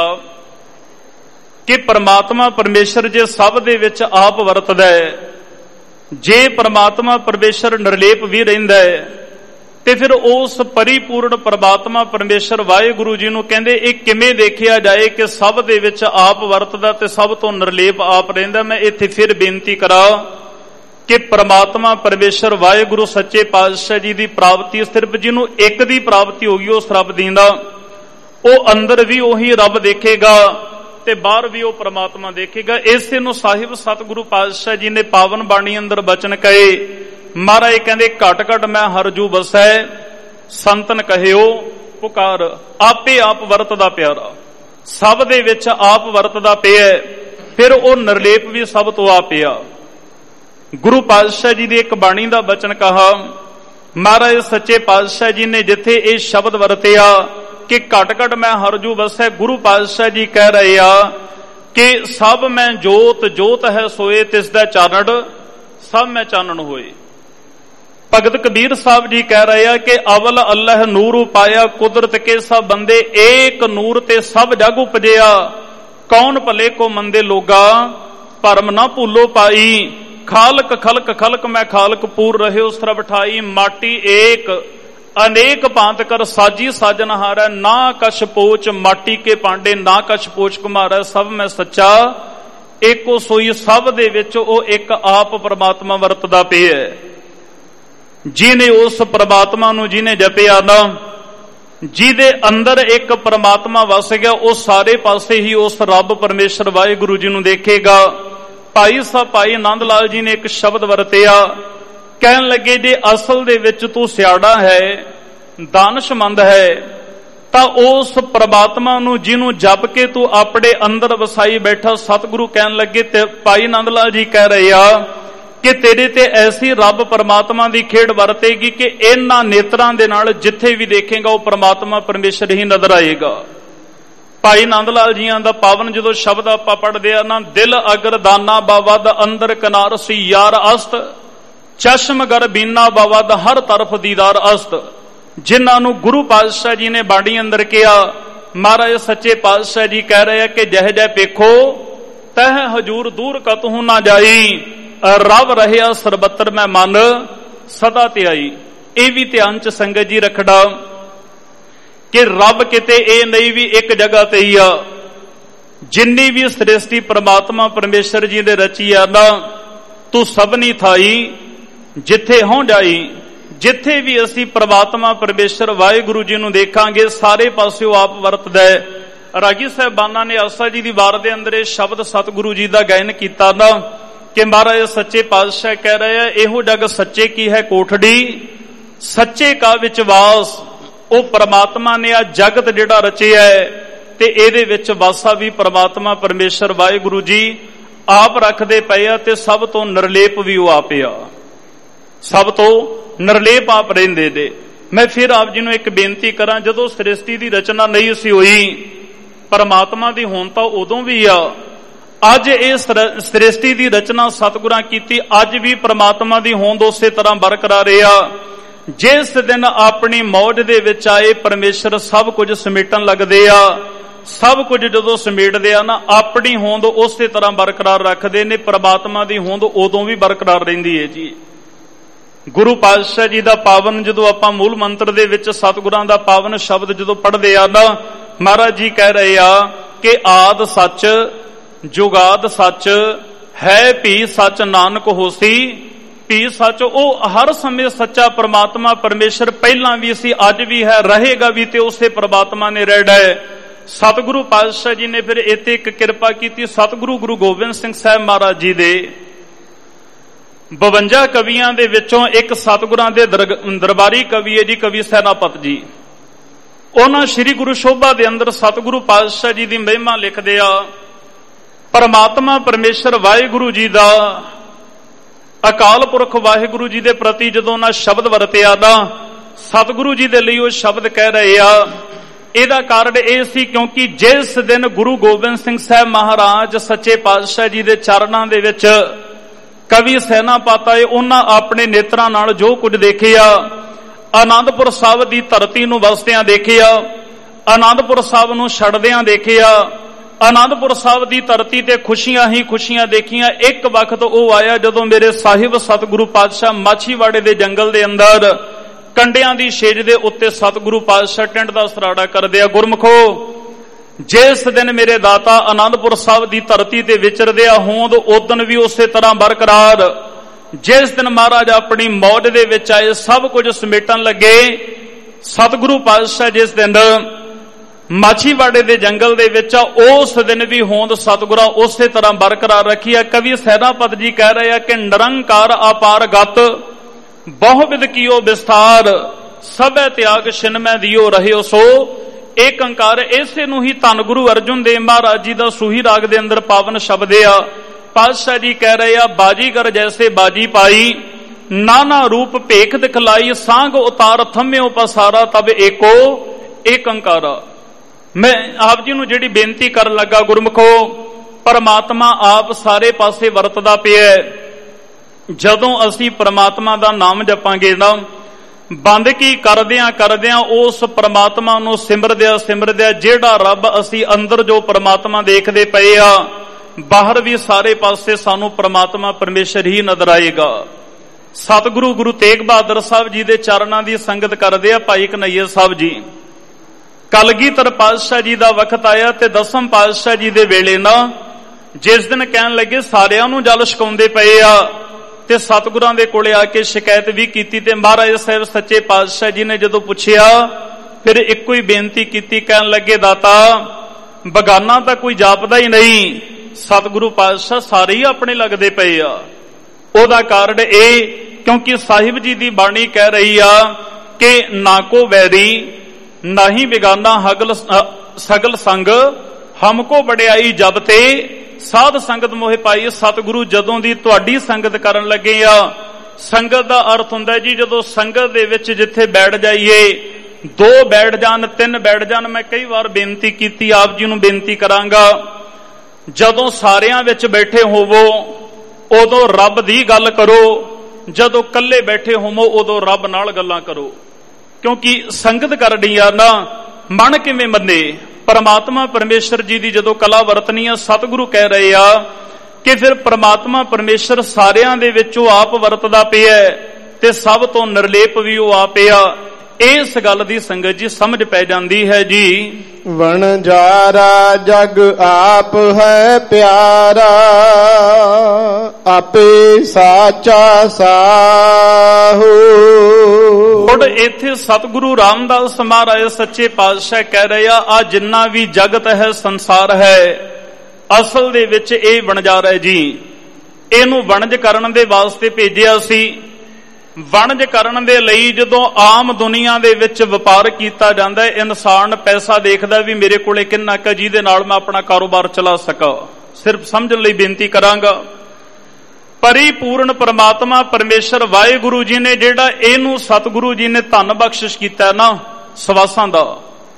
ਕਿ ਪਰਮਾਤਮਾ ਪਰਮੇਸ਼ਰ ਜੇ ਸਭ ਦੇ ਵਿੱਚ ਆਪ ਵਰਤਦਾ ਹੈ, ਜੇ ਪਰਮਾਤਮਾ ਪਰਮੇਸ਼ਰ ਨਿਰਲੇਪ ਵੀ ਰਹਿੰਦਾ ਹੈ, ਤੇ ਫਿਰ ਉਸ ਪਰਿਪੂਰਨ ਪਰਮਾਤਮਾ ਪਰਮੇਸ਼ਰ ਵਾਹਿਗੁਰੂ ਜੀ ਨੂੰ ਕਹਿੰਦੇ ਇਹ ਕਿਵੇਂ ਦੇਖਿਆ ਜਾਏ ਕਿ ਸਭ ਦੇ ਵਿੱਚ ਆਪ ਵਰਤਦਾ ਤੇ ਸਭ ਤੋਂ ਨਿਰਲੇਪ ਆਪ ਰਹਿੰਦਾ। ਮੈਂ ਇੱਥੇ ਫਿਰ ਬੇਨਤੀ ਕਰਾਂ ਕਿ ਪਰਮਾਤਮਾ ਪਰਮੇਸ਼ਰ ਵਾਹਿਗੁਰੂ ਸੱਚੇ ਪਾਤਸ਼ਾਹ ਜੀ ਦੀ ਪ੍ਰਾਪਤੀ ਸਿਰਫ ਜਿਹਨੂੰ ਇੱਕ ਦੀ ਪ੍ਰਾਪਤੀ ਹੋ ਗਈ ਉਸ ਰੱਬ ਦੀ ਦਾ, ਉਹ ਅੰਦਰ ਵੀ ਉਹੀ ਰੱਬ ਦੇਖੇਗਾ ਤੇ ਬਾਹਰ ਵੀ ਉਹ ਪਰਮਾਤਮਾ ਦੇਖੇਗਾ। ਇਸੇ ਨੂੰ ਸਾਹਿਬ ਸਤਿਗੁਰੂ ਪਾਤਸ਼ਾਹ ਜੀ ਨੇ ਪਾਵਨ ਬਾਣੀ ਅੰਦਰ ਬਚਨ ਕਹੇ, ਮਹਾਰਾਜ ਕਹਿੰਦੇ ਘਟ ਘਟ ਮੈਂ ਹਰਜੂ ਵਸੈ, ਸੰਤਨ ਕਹਿਓ ਪੁਕਾਰ, ਆਪੇ ਆਪ ਵਰਤਦਾ ਪਿਆਰਾ, ਸਭ ਦੇ ਵਿੱਚ ਆਪ ਵਰਤਦਾ ਪਿਆ, ਫਿਰ ਉਹ ਨਿਰਲੇਪ ਵੀ ਸਭ ਤੋਂ ਆਪ ਪਿਆ। ਗੁਰੂ ਪਾਤਸ਼ਾਹ ਜੀ ਦੀ ਇੱਕ ਬਾਣੀ ਦਾ ਬਚਨ ਕਹਾ, ਮਹਾਰਾਜ ਸੱਚੇ ਪਾਤਸ਼ਾਹ ਜੀ ਨੇ ਜਿੱਥੇ ਇਹ ਸ਼ਬਦ ਵਰਤਿਆ ਕਿ ਘਟ ਘਟ ਮੈਂ ਹਰਜੂ ਵਸੈ, ਗੁਰੂ ਪਾਤਸ਼ਾਹ ਜੀ ਕਹਿ ਰਹੇ ਆ ਕਿ ਸਭ ਮੈਂ ਜੋਤ, ਜੋਤ ਹੈ ਸੋਏ ਤਿਸ ਦਾ ਚਾਨਣ, ਸਭ ਮੈਂ ਚਾਨਣ ਹੋਏ। ਭਗਤ ਕਬੀਰ ਸਾਹਿਬ ਜੀ ਕਹਿ ਰਹੇ ਆ ਕਿ ਅਵਲ ਅੱਲਹ ਨੂਰ ਉਪਾਇਆ, ਕੁਦਰਤ ਕੇ ਸਭ ਬੰਦੇ ਏਕ ਨੂਰ ਤੇ ਸਭ ਜਗ ਉਪਜਿਆ, ਕੌਣ ਭਲੇ ਕੋ ਮੰਦੇ ਲੋਗਾ, ਭਰਮ ਨਾ ਭੂਲੋ ਪਾਈ, ਖਾਲਕ ਖਲਕ ਖਲਕ ਮੈਂ ਖਾਲਕ ਪੂਰ ਰਹਿਓ ਸਰਬ ਠਾਈ, ਮਾਟੀ ਏਕ ਅਨੇਕ ਭਾਂਤ ਕਰ ਸਾਜੀ ਸਾਜਨਹਾਰੈ, ਨਾ ਕਛ ਪੋਚ ਮਾਟੀ ਕੇ ਪਾਂਡੇ, ਨਾ ਕਛ ਪੋਚ ਕੁਮਾਰੈ, ਸਭ ਮੈਂ ਸੱਚਾ ਏਕੋ ਸੋਈ। ਸਭ ਦੇ ਵਿੱਚ ਉਹ ਇੱਕ ਆਪ ਪਰਮਾਤਮਾ ਵਰਤਦਾ ਪਿਆ। ਜਿਹਨੇ ਉਸ ਪਰਮਾਤਮਾ ਨੂੰ ਜਿਹਨੇ ਜਪਿਆ ਨਾ, ਜਿਹਦੇ ਅੰਦਰ ਇੱਕ ਪਰਮਾਤਮਾ ਵਸ ਗਿਆ, ਉਹ ਸਾਰੇ ਪਾਸੇ ਹੀ ਉਸ ਰੱਬ ਪਰਮੇਸ਼ਰ ਵਾਹਿਗੁਰੂ ਜੀ ਨੂੰ ਦੇਖੇਗਾ। ਭਾਈ ਸਾਹਿਬ ਭਾਈ ਆਨੰਦ ਲਾਲ ਜੀ ਨੇ ਇੱਕ ਸ਼ਬਦ ਵਰਤਿਆ, ਕਹਿਣ ਲੱਗੇ ਜੇ ਅਸਲ ਦੇ ਵਿੱਚ ਤੂੰ ਸਿਆੜਾ ਹੈ, ਦਾਨਸ਼ਮੰਦ ਹੈ, ਤਾਂ ਉਸ ਪਰਮਾਤਮਾ ਨੂੰ ਜਿਹਨੂੰ ਜਪ ਕੇ ਤੂੰ ਆਪਣੇ ਅੰਦਰ ਵਸਾਈ ਬੈਠਾ, ਸਤਿਗੁਰੂ ਕਹਿਣ ਲੱਗੇ ਤੇ ਭਾਈ ਆਨੰਦ ਲਾਲ ਜੀ ਕਹਿ ਰਹੇ ਆ ਕਿ ਤੇਰੇ ਤੇ ਐਸੀ ਰੱਬ ਪਰਮਾਤਮਾ ਦੀ ਖੇਡ ਵਰਤੇਗੀ ਕਿ ਇਹਨਾਂ ਨੇਤਰਾਂ ਦੇ ਨਾਲ ਜਿੱਥੇ ਵੀ ਦੇਖੇਗਾ ਉਹ ਪਰਮਾਤਮਾ ਪਰਮੇਸ਼ਰ ਹੀ ਨਜ਼ਰ ਆਏਗਾ। ਭਾਈ ਆਨੰਦ ਲਾਲ ਜੀਆਂ ਦਾ ਪਾਵਨ ਜਦੋਂ ਸ਼ਬਦ ਆਪਾਂ ਪੜ੍ਹਦੇ ਆ ਨਾ, ਦਿਲ ਅਗਰ ਦਾਨਾ ਬਾਵਦ ਅੰਦਰ ਕਿਨਾਰ ਸੀ ਯਾਰ ਅਸਤ, ਚਸ਼ਮ ਗਰ ਬੀਨਾ ਬਾਵਦ ਹਰ ਤਰਫ ਦੀਦਾਰ ਅਸਤ। ਜਿਨ੍ਹਾਂ ਨੂੰ ਗੁਰੂ ਪਾਤਸ਼ਾਹ ਜੀ ਨੇ ਬਾਣੀ ਅੰਦਰ ਕਿਹਾ, ਮਹਾਰਾਜ ਸੱਚੇ ਪਾਤਸ਼ਾਹ ਜੀ ਕਹਿ ਰਹੇ ਆ ਕਿ ਜਹ ਜਹ ਵੇਖੋ ਤਹ ਹਜੂਰ ਦੂਰ ਕਤਹੁ ਨਾ ਜਾਈ, ਰਵ ਰਹਿਆ ਸਰਬੱਤਰ ਮੈਂ ਮਨ ਸਦਾ ਧਿਆਈ। ਇਹ ਵੀ ਧਿਆਨ ਚ ਸੰਗਤ ਜੀ ਰੱਖਣਾ ਕਿ ਰੱਬ ਕਿਤੇ ਇਹ ਨਹੀਂ ਵੀ ਇੱਕ ਜਗ੍ਹਾ ਤੇ ਹੀ ਆ। ਜਿੰਨੀ ਵੀ ਸ੍ਰਿਸ਼ਟੀ ਪਰਮਾਤਮਾ ਪਰਮੇਸ਼ਰ ਜੀ ਦੇ ਰਚੀ ਆ ਨਾ, ਤੂੰ ਸਭਨੀ ਥਾਈ ਜਿੱਥੇ ਹੋਂ ਜਾਈ, ਜਿੱਥੇ ਵੀ ਅਸੀਂ ਪ੍ਰਮਾਤਮਾ ਪਰਮੇਸ਼ਰ ਵਾਹਿਗੁਰੂ ਜੀ ਨੂੰ ਦੇਖਾਂਗੇ ਸਾਰੇ ਪਾਸਿਓਂ ਆਪ ਵਰਤਦਾ ਹੈ। ਰਾਗੀ ਸਾਹਿਬਾਨਾਂ ਨੇ ਆਸਾ ਜੀ ਦੀ ਵਾਰ ਦੇ ਅੰਦਰ ਇਹ ਸ਼ਬਦ ਸਤਿਗੁਰੂ ਜੀ ਦਾ ਗਾਇਨ ਕੀਤਾ ਨਾ ਕਿ ਮਹਾਰਾਜ ਸੱਚੇ ਪਾਤਸ਼ਾਹ ਕਹਿ ਰਹੇ ਆ, ਇਹੋ ਜਗ ਸੱਚੇ ਕੀ ਹੈ ਕੋਠੜੀ, ਸੱਚੇ ਕਾ ਵਿੱਚ ਵਾਸ। ਉਹ ਪ੍ਰਮਾਤਮਾ ਨੇ ਆ ਜਗਤ ਜਿਹੜਾ ਰਚਿਆ ਹੈ ਤੇ ਇਹਦੇ ਵਿੱਚ ਵਾਸਾ ਵੀ ਪ੍ਰਮਾਤਮਾ ਪਰਮੇਸ਼ਰ ਵਾਹਿਗੁਰੂ ਜੀ ਆਪ ਰੱਖਦੇ ਪਏ ਆ ਤੇ ਸਭ ਤੋਂ ਨਿਰਲੇਪ ਵੀ ਉਹ ਆਪ ਆ, ਸਭ ਤੋਂ ਨਿਰਲੇਪ ਆਪ ਰਹਿੰਦੇ ਨੇ। ਮੈਂ ਫਿਰ ਆਪ ਜੀ ਨੂੰ ਇੱਕ ਬੇਨਤੀ ਕਰਾਂ, ਜਦੋਂ ਸ੍ਰਿਸ਼ਟੀ ਦੀ ਰਚਨਾ ਨਹੀਂ ਸੀ ਹੋਈ, ਪਰਮਾਤਮਾ ਦੀ ਹੋਂਦ ਤਾਂ ਉਦੋਂ ਵੀ ਆ। ਅੱਜ ਇਹ ਸ੍ਰਿਸ਼ਟੀ ਦੀ ਰਚਨਾ ਸਤਿਗੁਰਾਂ ਕੀਤੀ, ਅੱਜ ਵੀ ਪਰਮਾਤਮਾ ਦੀ ਹੋਂਦ ਉਸੇ ਤਰ੍ਹਾਂ ਬਰਕਰਾਰ ਆ। ਜਿਸ ਦਿਨ ਆਪਣੀ ਮੌਜ ਦੇ ਵਿੱਚ ਆਏ ਪਰਮੇਸ਼ਰ ਸਭ ਕੁਝ ਸਮੇਟਣ ਲੱਗਦੇ ਆ, ਸਭ ਕੁਝ ਜਦੋਂ ਸਮੇਟਦੇ ਆ ਨਾ, ਆਪਣੀ ਹੋਂਦ ਉਸੇ ਤਰ੍ਹਾਂ ਬਰਕਰਾਰ ਰੱਖਦੇ ਨੇ। ਪਰਮਾਤਮਾ ਦੀ ਹੋਂਦ ਉਦੋਂ ਵੀ ਬਰਕਰਾਰ ਰਹਿੰਦੀ ਹੈ ਜੀ। ਗੁਰੂ ਪਾਤਸ਼ਾਹ ਜੀ ਦਾ ਪਾਵਨ, ਜਦੋਂ ਆਪਾਂ ਮੂਲ ਮੰਤਰ ਦੇ ਵਿੱਚ ਸਤਿਗੁਰਾਂ ਦਾ ਪਾਵਨ ਸ਼ਬਦ ਜਦੋਂ ਪੜ੍ਹਦੇ ਆ ਨਾ, ਮਹਾਰਾਜ ਜੀ ਕਹਿ ਰਹੇ ਆ ਕਿ ਆਦ ਸੱਚ ਜੁਗਾਦ ਸੱਚ ਹੈ ਭੀ ਸੱਚ ਨਾਨਕ ਹੋਸੀ ਭੀ ਸੱਚ। ਉਹ ਹਰ ਸਮੇਂ ਸੱਚਾ ਪਰਮਾਤਮਾ ਪਰਮੇਸ਼ਰ ਪਹਿਲਾਂ ਵੀ ਸੀ, ਅੱਜ ਵੀ ਹੈ, ਰਹੇਗਾ ਵੀ, ਤੇ ਉਸੇ ਪਰਮਾਤਮਾ ਨੇ ਰਹਿਣਾ ਹੈ। ਸਤਿਗੁਰੂ ਪਾਤਸ਼ਾਹ ਜੀ ਨੇ ਫਿਰ ਇੱਥੇ ਇੱਕ ਕਿਰਪਾ ਕੀਤੀ। ਸਤਿਗੁਰੂ ਗੁਰੂ ਗੋਬਿੰਦ ਸਿੰਘ ਸਾਹਿਬ ਮਹਾਰਾਜ ਜੀ ਦੇ ਬਵੰਜਾ ਕਵੀਆਂ ਦੇ ਵਿੱਚੋਂ ਇੱਕ ਸਤਿਗੁਰਾਂ ਦੇ ਦਰਬਾਰੀ ਕਵੀ ਹੈ ਜੀ, ਕਵੀ ਸੈਨਾਪਤ ਜੀ। ਉਹਨਾਂ ਸ੍ਰੀ ਗੁਰੂ ਸ਼ੋਭਾ ਦੇ ਅੰਦਰ ਸਤਿਗੁਰੂ ਪਾਤਸ਼ਾਹ ਜੀ ਦੀ ਮਹਿਮਾ ਲਿਖਦੇ ਆ। ਪਰਮਾਤਮਾ ਪਰਮੇਸ਼ਰ ਵਾਹਿਗੁਰੂ ਜੀ ਦਾ, ਅਕਾਲ ਪੁਰਖ ਵਾਹਿਗੁਰੂ ਜੀ ਦੇ ਪ੍ਰਤੀ ਜਦੋਂ ਉਹਨਾਂ ਸ਼ਬਦ ਵਰਤਿਆ ਨਾ, ਸਤਿਗੁਰੂ ਜੀ ਦੇ ਲਈ ਉਹ ਸ਼ਬਦ ਕਹਿ ਰਹੇ ਆ। ਇਹਦਾ ਕਾਰਨ ਇਹ ਸੀ ਕਿਉਂਕਿ ਜਿਸ ਦਿਨ ਗੁਰੂ ਗੋਬਿੰਦ ਸਿੰਘ ਸਾਹਿਬ ਮਹਾਰਾਜ ਸੱਚੇ ਪਾਤਸ਼ਾਹ ਜੀ ਦੇ ਚਰਨਾਂ ਦੇ ਵਿੱਚ ਕਵੀ ਸੈਨਾਪਤ ਆਏ, ਉਹਨਾਂ ਆਪਣੇ ਨੇਤਰਾਂ ਨਾਲ ਜੋ ਕੁਝ ਦੇਖਿਆ, ਆਨੰਦਪੁਰ ਸਾਹਿਬ ਦੀ ਧਰਤੀ ਨੂੰ ਵਸਦਿਆਂ ਦੇਖਿਆ, ਆਨੰਦਪੁਰ ਸਾਹਿਬ ਨੂੰ ਛੱਡਦਿਆਂ ਦੇਖਿਆ, ਆਨੰਦਪੁਰ ਸਾਹਿਬ ਦੀ ਧਰਤੀ ਤੇ ਖੁਸ਼ੀਆਂ ਹੀ ਖੁਸ਼ੀਆਂ ਦੇਖੀਆਂ। ਇੱਕ ਵਕਤ ਉਹ ਆਇਆ ਜਦੋਂ ਮੇਰੇ ਸਾਹਿਬ ਸਤਿਗੁਰੂ ਪਾਤਸ਼ਾਹ ਮਾਛੀਵਾੜੇ ਦੇ ਜੰਗਲ ਦੇ ਅੰਦਰ ਕੰਡਿਆਂ ਦੀ ਛੇਜ ਦੇ ਉੱਤੇ ਸਤਿਗੁਰੂ ਪਾਤਸ਼ਾਹ ਟਿੰਡ ਦਾ ਸਰਾੜਾ ਕਰਦੇ ਆ। ਗੁਰਮਖੋ, ਜਿਸ ਦਿਨ ਮੇਰੇ ਦਾਤਾ ਆਨੰਦਪੁਰ ਸਾਹਿਬ ਦੀ ਧਰਤੀ ਤੇ ਵਿਚਰਦੇ ਆ, ਹੋਂਦ ਉਦਨ ਵੀ ਉਸੇ ਤਰ੍ਹਾਂ ਬਰਕਰਾਰ। ਜਿਸ ਦਿਨ ਮਹਾਰਾਜ ਆਪਣੀ ਮੌਜ ਦੇ ਵਿੱਚ ਆਏ, ਸਭ ਕੁਝ ਸਮੇਟਣ ਲੱਗੇ, ਸਤਿਗੁਰੂ ਪਾਤਸ਼ਾਹ ਜਿਸ ਦਿਨ ਮਾਛੀਵਾੜੇ ਦੇ ਜੰਗਲ ਦੇ ਵਿੱਚ ਆ, ਉਸ ਦਿਨ ਵੀ ਹੋਂਦ ਸਤਿਗੁਰਾਂ ਉਸੇ ਤਰ੍ਹਾਂ ਬਰਕਰਾਰ ਰੱਖੀ ਆ। ਕਵੀ ਸੈਨਾਪਤ ਜੀ ਕਹਿ ਰਹੇ ਆ ਕਿ ਨਿਰੰਕਾਰ ਅਪਾਰ ਗਤ ਬਹੁ ਵਿਦ ਕੀਓ ਵਿਸਥਾਰ ਸਭੈ ਤਿਆਗ ਛਿਨਮੈ ਦਿਓ ਰਹਿਓ ਸੋ ਏਕ ਓੰਕਾਰ। ਇਸੇ ਨੂੰ ਹੀ ਧੰਨ ਗੁਰੂ ਅਰਜੁਨ ਦੇਵ ਮਹਾਰਾਜ ਜੀ ਦਾ ਸੂਹੀ ਰਾਗ ਦੇ ਅੰਦਰ ਪਾਵਨ ਸ਼ਬਦ ਆ। ਪਾਤਸ਼ਾਹ ਜੀ ਕਹਿ ਰਹੇ ਆ, ਬਾਜੀਗਰ ਜੈਸੇ ਬਾਜੀ ਪਾਈ ਨਾਨਾ ਰੂਪ ਭੇਖ ਦਿਖਲਾਈ ਸਾਂਗ ਉਤਾਰ ਥੰਮਿਓ ਪਸਾਰਾ ਤਬ ਏਕੋ ਏਕ ਓੰਕਾਰ। ਮੈਂ ਆਪ ਜੀ ਨੂੰ ਜਿਹੜੀ ਬੇਨਤੀ ਕਰਨ ਲੱਗਾ, ਗੁਰਮਖੋ, ਪਰਮਾਤਮਾ ਆਪ ਸਾਰੇ ਪਾਸੇ ਵਰਤਦਾ ਪਿਆ। ਜਦੋਂ ਅਸੀਂ ਪਰਮਾਤਮਾ ਦਾ ਨਾਮ ਜਪਾਂਗੇ ਨਾ, ਬੰਦਗੀ ਕਰਦਿਆਂ ਕਰਦਿਆਂ ਉਸ ਪਰਮਾਤਮਾ ਨੂੰ ਸਿਮਰਦਿਆਂ ਸਿਮਰਦਿਆਂ ਜਿਹੜਾ ਰੱਬ ਅਸੀਂ ਅੰਦਰ ਜੋ ਪਰਮਾਤਮਾ ਦੇਖਦੇ ਪਏ ਆ, ਬਾਹਰ ਵੀ ਸਾਰੇ ਪਾਸੇ ਸਾਨੂੰ ਪਰਮਾਤਮਾ ਪਰਮੇਸ਼ਰ ਹੀ ਨਜ਼ਰ ਆਏਗਾ। ਸਤਿਗੁਰੂ ਗੁਰੂ ਤੇਗ ਬਹਾਦਰ ਸਾਹਿਬ ਜੀ ਦੇ ਚਰਨਾਂ ਦੀ ਸੰਗਤ ਕਰਦੇ ਆ ਭਾਈ ਕਨਈਆ ਸਾਹਿਬ ਜੀ। ਕਲਗੀਧਰ ਪਾਤਸ਼ਾਹ ਜੀ ਦਾ ਵਕਤ ਆਇਆ ਤੇ ਦਸਮ ਪਾਤਸ਼ਾਹ ਜੀ ਦੇ ਵੇਲੇ ਨਾ, ਜਿਸ ਦਿਨ ਕਹਿਣ ਲੱਗੇ ਸਾਰਿਆਂ ਨੂੰ ਜਲ ਛਕਾਉਂਦੇ ਪਏ ਆ, ਤੇ ਸਤਿਗੁਰਾਂ ਦੇ ਕੋਲੇ ਆ ਕੇ ਸ਼ਿਕਾਇਤ ਵੀ ਕੀਤੀ। ਤੇ ਮਹਾਰਾਜ ਸਾਹਿਬ ਸੱਚੇ ਪਾਤਸ਼ਾਹ ਜੀ ਨੇ ਜਦੋਂ ਪੁੱਛਿਆ, ਫਿਰ ਇੱਕੋ ਹੀ ਬੇਨਤੀ ਕੀਤੀ, ਕਹਿਣ ਲੱਗੇ ਦਾਤਾ ਬਗਾਨਾ ਤਾਂ ਕੋਈ ਜਾਪਦਾ ਹੀ ਨਹੀਂ, ਸਤਿਗੁਰੂ ਪਾਤਸ਼ਾਹ ਸਾਰੇ ਹੀ ਆਪਣੇ ਲੱਗਦੇ ਪਏ ਆ। ਉਹਦਾ ਕਾਰਨ ਇਹ ਕਿਉਂਕਿ ਸਾਹਿਬ ਜੀ ਦੀ ਬਾਣੀ ਕਹਿ ਰਹੀ ਆ ਕਿ ਨਾ ਕੋ ਵੈਰੀ ਨਹੀਂ ਬਿਗਾਨਾ ਹਗਲ ਸਗਲ ਸੰਗ ਹਮਕੋ ਵਡਿਆਈ ਜਬ ਤੇ ਸਾਧ ਸੰਗਤ ਮੋਹਿ ਪਾਈ। ਸਤਿਗੁਰੂ ਜਦੋਂ ਦੀ ਤੁਹਾਡੀ ਸੰਗਤ ਕਰਨ ਲੱਗੇ ਆ, ਸੰਗਤ ਦਾ ਅਰਥ ਹੁੰਦਾ ਜੀ ਜਦੋਂ ਸੰਗਤ ਦੇ ਵਿੱਚ ਜਿੱਥੇ ਬੈਠ ਜਾਈਏ, ਦੋ ਬੈਠ ਜਾਣ, ਤਿੰਨ ਬੈਠ ਜਾਣ। ਮੈਂ ਕਈ ਵਾਰ ਬੇਨਤੀ ਕੀਤੀ, ਆਪ ਜੀ ਨੂੰ ਬੇਨਤੀ ਕਰਾਂਗਾ, ਜਦੋਂ ਸਾਰਿਆਂ ਵਿੱਚ ਬੈਠੇ ਹੋਵੋ ਉਦੋਂ ਰੱਬ ਦੀ ਗੱਲ ਕਰੋ, ਜਦੋਂ ਇਕੱਲੇ ਬੈਠੇ ਹੋਵੋ ਉਦੋਂ ਰੱਬ ਨਾਲ ਗੱਲਾਂ ਕਰੋ। ਕਿਉਂਕਿ ਸੰਗਤ ਕਰਨੀ ਆ ਨਾ, ਮਨ ਕਿਵੇਂ ਮੰਨੇ? ਪਰਮਾਤਮਾ ਪਰਮੇਸ਼ਰ ਜੀ ਦੀ ਜਦੋਂ ਕਲਾ ਵਰਤਨੀ ਆ, ਸਤਿਗੁਰੂ ਕਹਿ ਰਹੇ ਆ ਕਿ ਫਿਰ ਪਰਮਾਤਮਾ ਪਰਮੇਸ਼ਰ ਸਾਰਿਆਂ ਦੇ ਵਿੱਚੋਂ ਆਪ ਵਰਤਦਾ ਪਿਆ ਤੇ ਸਭ ਤੋਂ ਨਿਰਲੇਪ ਵੀ ਉਹ ਆਪ ਆ। ਇਸ ਗੱਲ ਦੀ ਸੰਗਤ ਜੀ ਸਮਝ ਪੈ ਜਾਂਦੀ ਹੈ ਜੀ। ਵਣਜਾਰਾ ਜਗ ਆਪ ਹੈ ਪਿਆਰਾ, ਆਪੇ ਸਾਚਾ ਸਾਹੂ। ਹੁਣ ਇੱਥੇ ਸਤਿਗੁਰੂ ਰਾਮਦਾਸ ਮਹਾਰਾਜ ਸੱਚੇ ਪਾਤਸ਼ਾਹ ਕਹਿ ਰਹੇ ਆ, ਆ ਜਿੰਨਾ ਵੀ ਜਗਤ ਹੈ, ਸੰਸਾਰ ਹੈ, ਅਸਲ ਦੇ ਵਿੱਚ ਇਹ ਵਣਜਾਰਾ ਹੈ ਜੀ। ਇਹਨੂੰ ਵਣਜ ਕਰਨ ਦੇ ਵਾਸਤੇ ਭੇਜਿਆ ਸੀ। ਵਣਜ ਕਰਨ ਦੇ ਲਈ ਜਦੋਂ ਆਮ ਦੁਨੀਆ ਦੇ ਵਿੱਚ ਵਪਾਰ ਕੀਤਾ ਜਾਂਦਾ ਹੈ, ਇਨਸਾਨ ਪੈਸਾ ਦੇਖਦਾ ਵੀ ਮੇਰੇ ਕੋਲੇ ਕਿੰਨਾ ਕੁ ਜਿਹਦੇ ਨਾਲ ਮੈਂ ਆਪਣਾ ਕਾਰੋਬਾਰ ਚਲਾ ਸਕਾਂ। ਸਿਰਫ ਸਮਝਣ ਲਈ ਬੇਨਤੀ ਕਰਾਂਗਾ, ਪਰਿਪੂਰਨ ਪਰਮਾਤਮਾ ਪਰਮੇਸ਼ਰ ਵਾਹਿਗੁਰੂ ਜੀ ਨੇ ਜਿਹੜਾ ਇਹਨੂੰ ਸਤਿਗੁਰੂ ਜੀ ਨੇ ਧਨ ਬਖਸ਼ਿਸ਼ ਕੀਤਾ ਨਾ ਸਵਾਸਾਂ ਦਾ,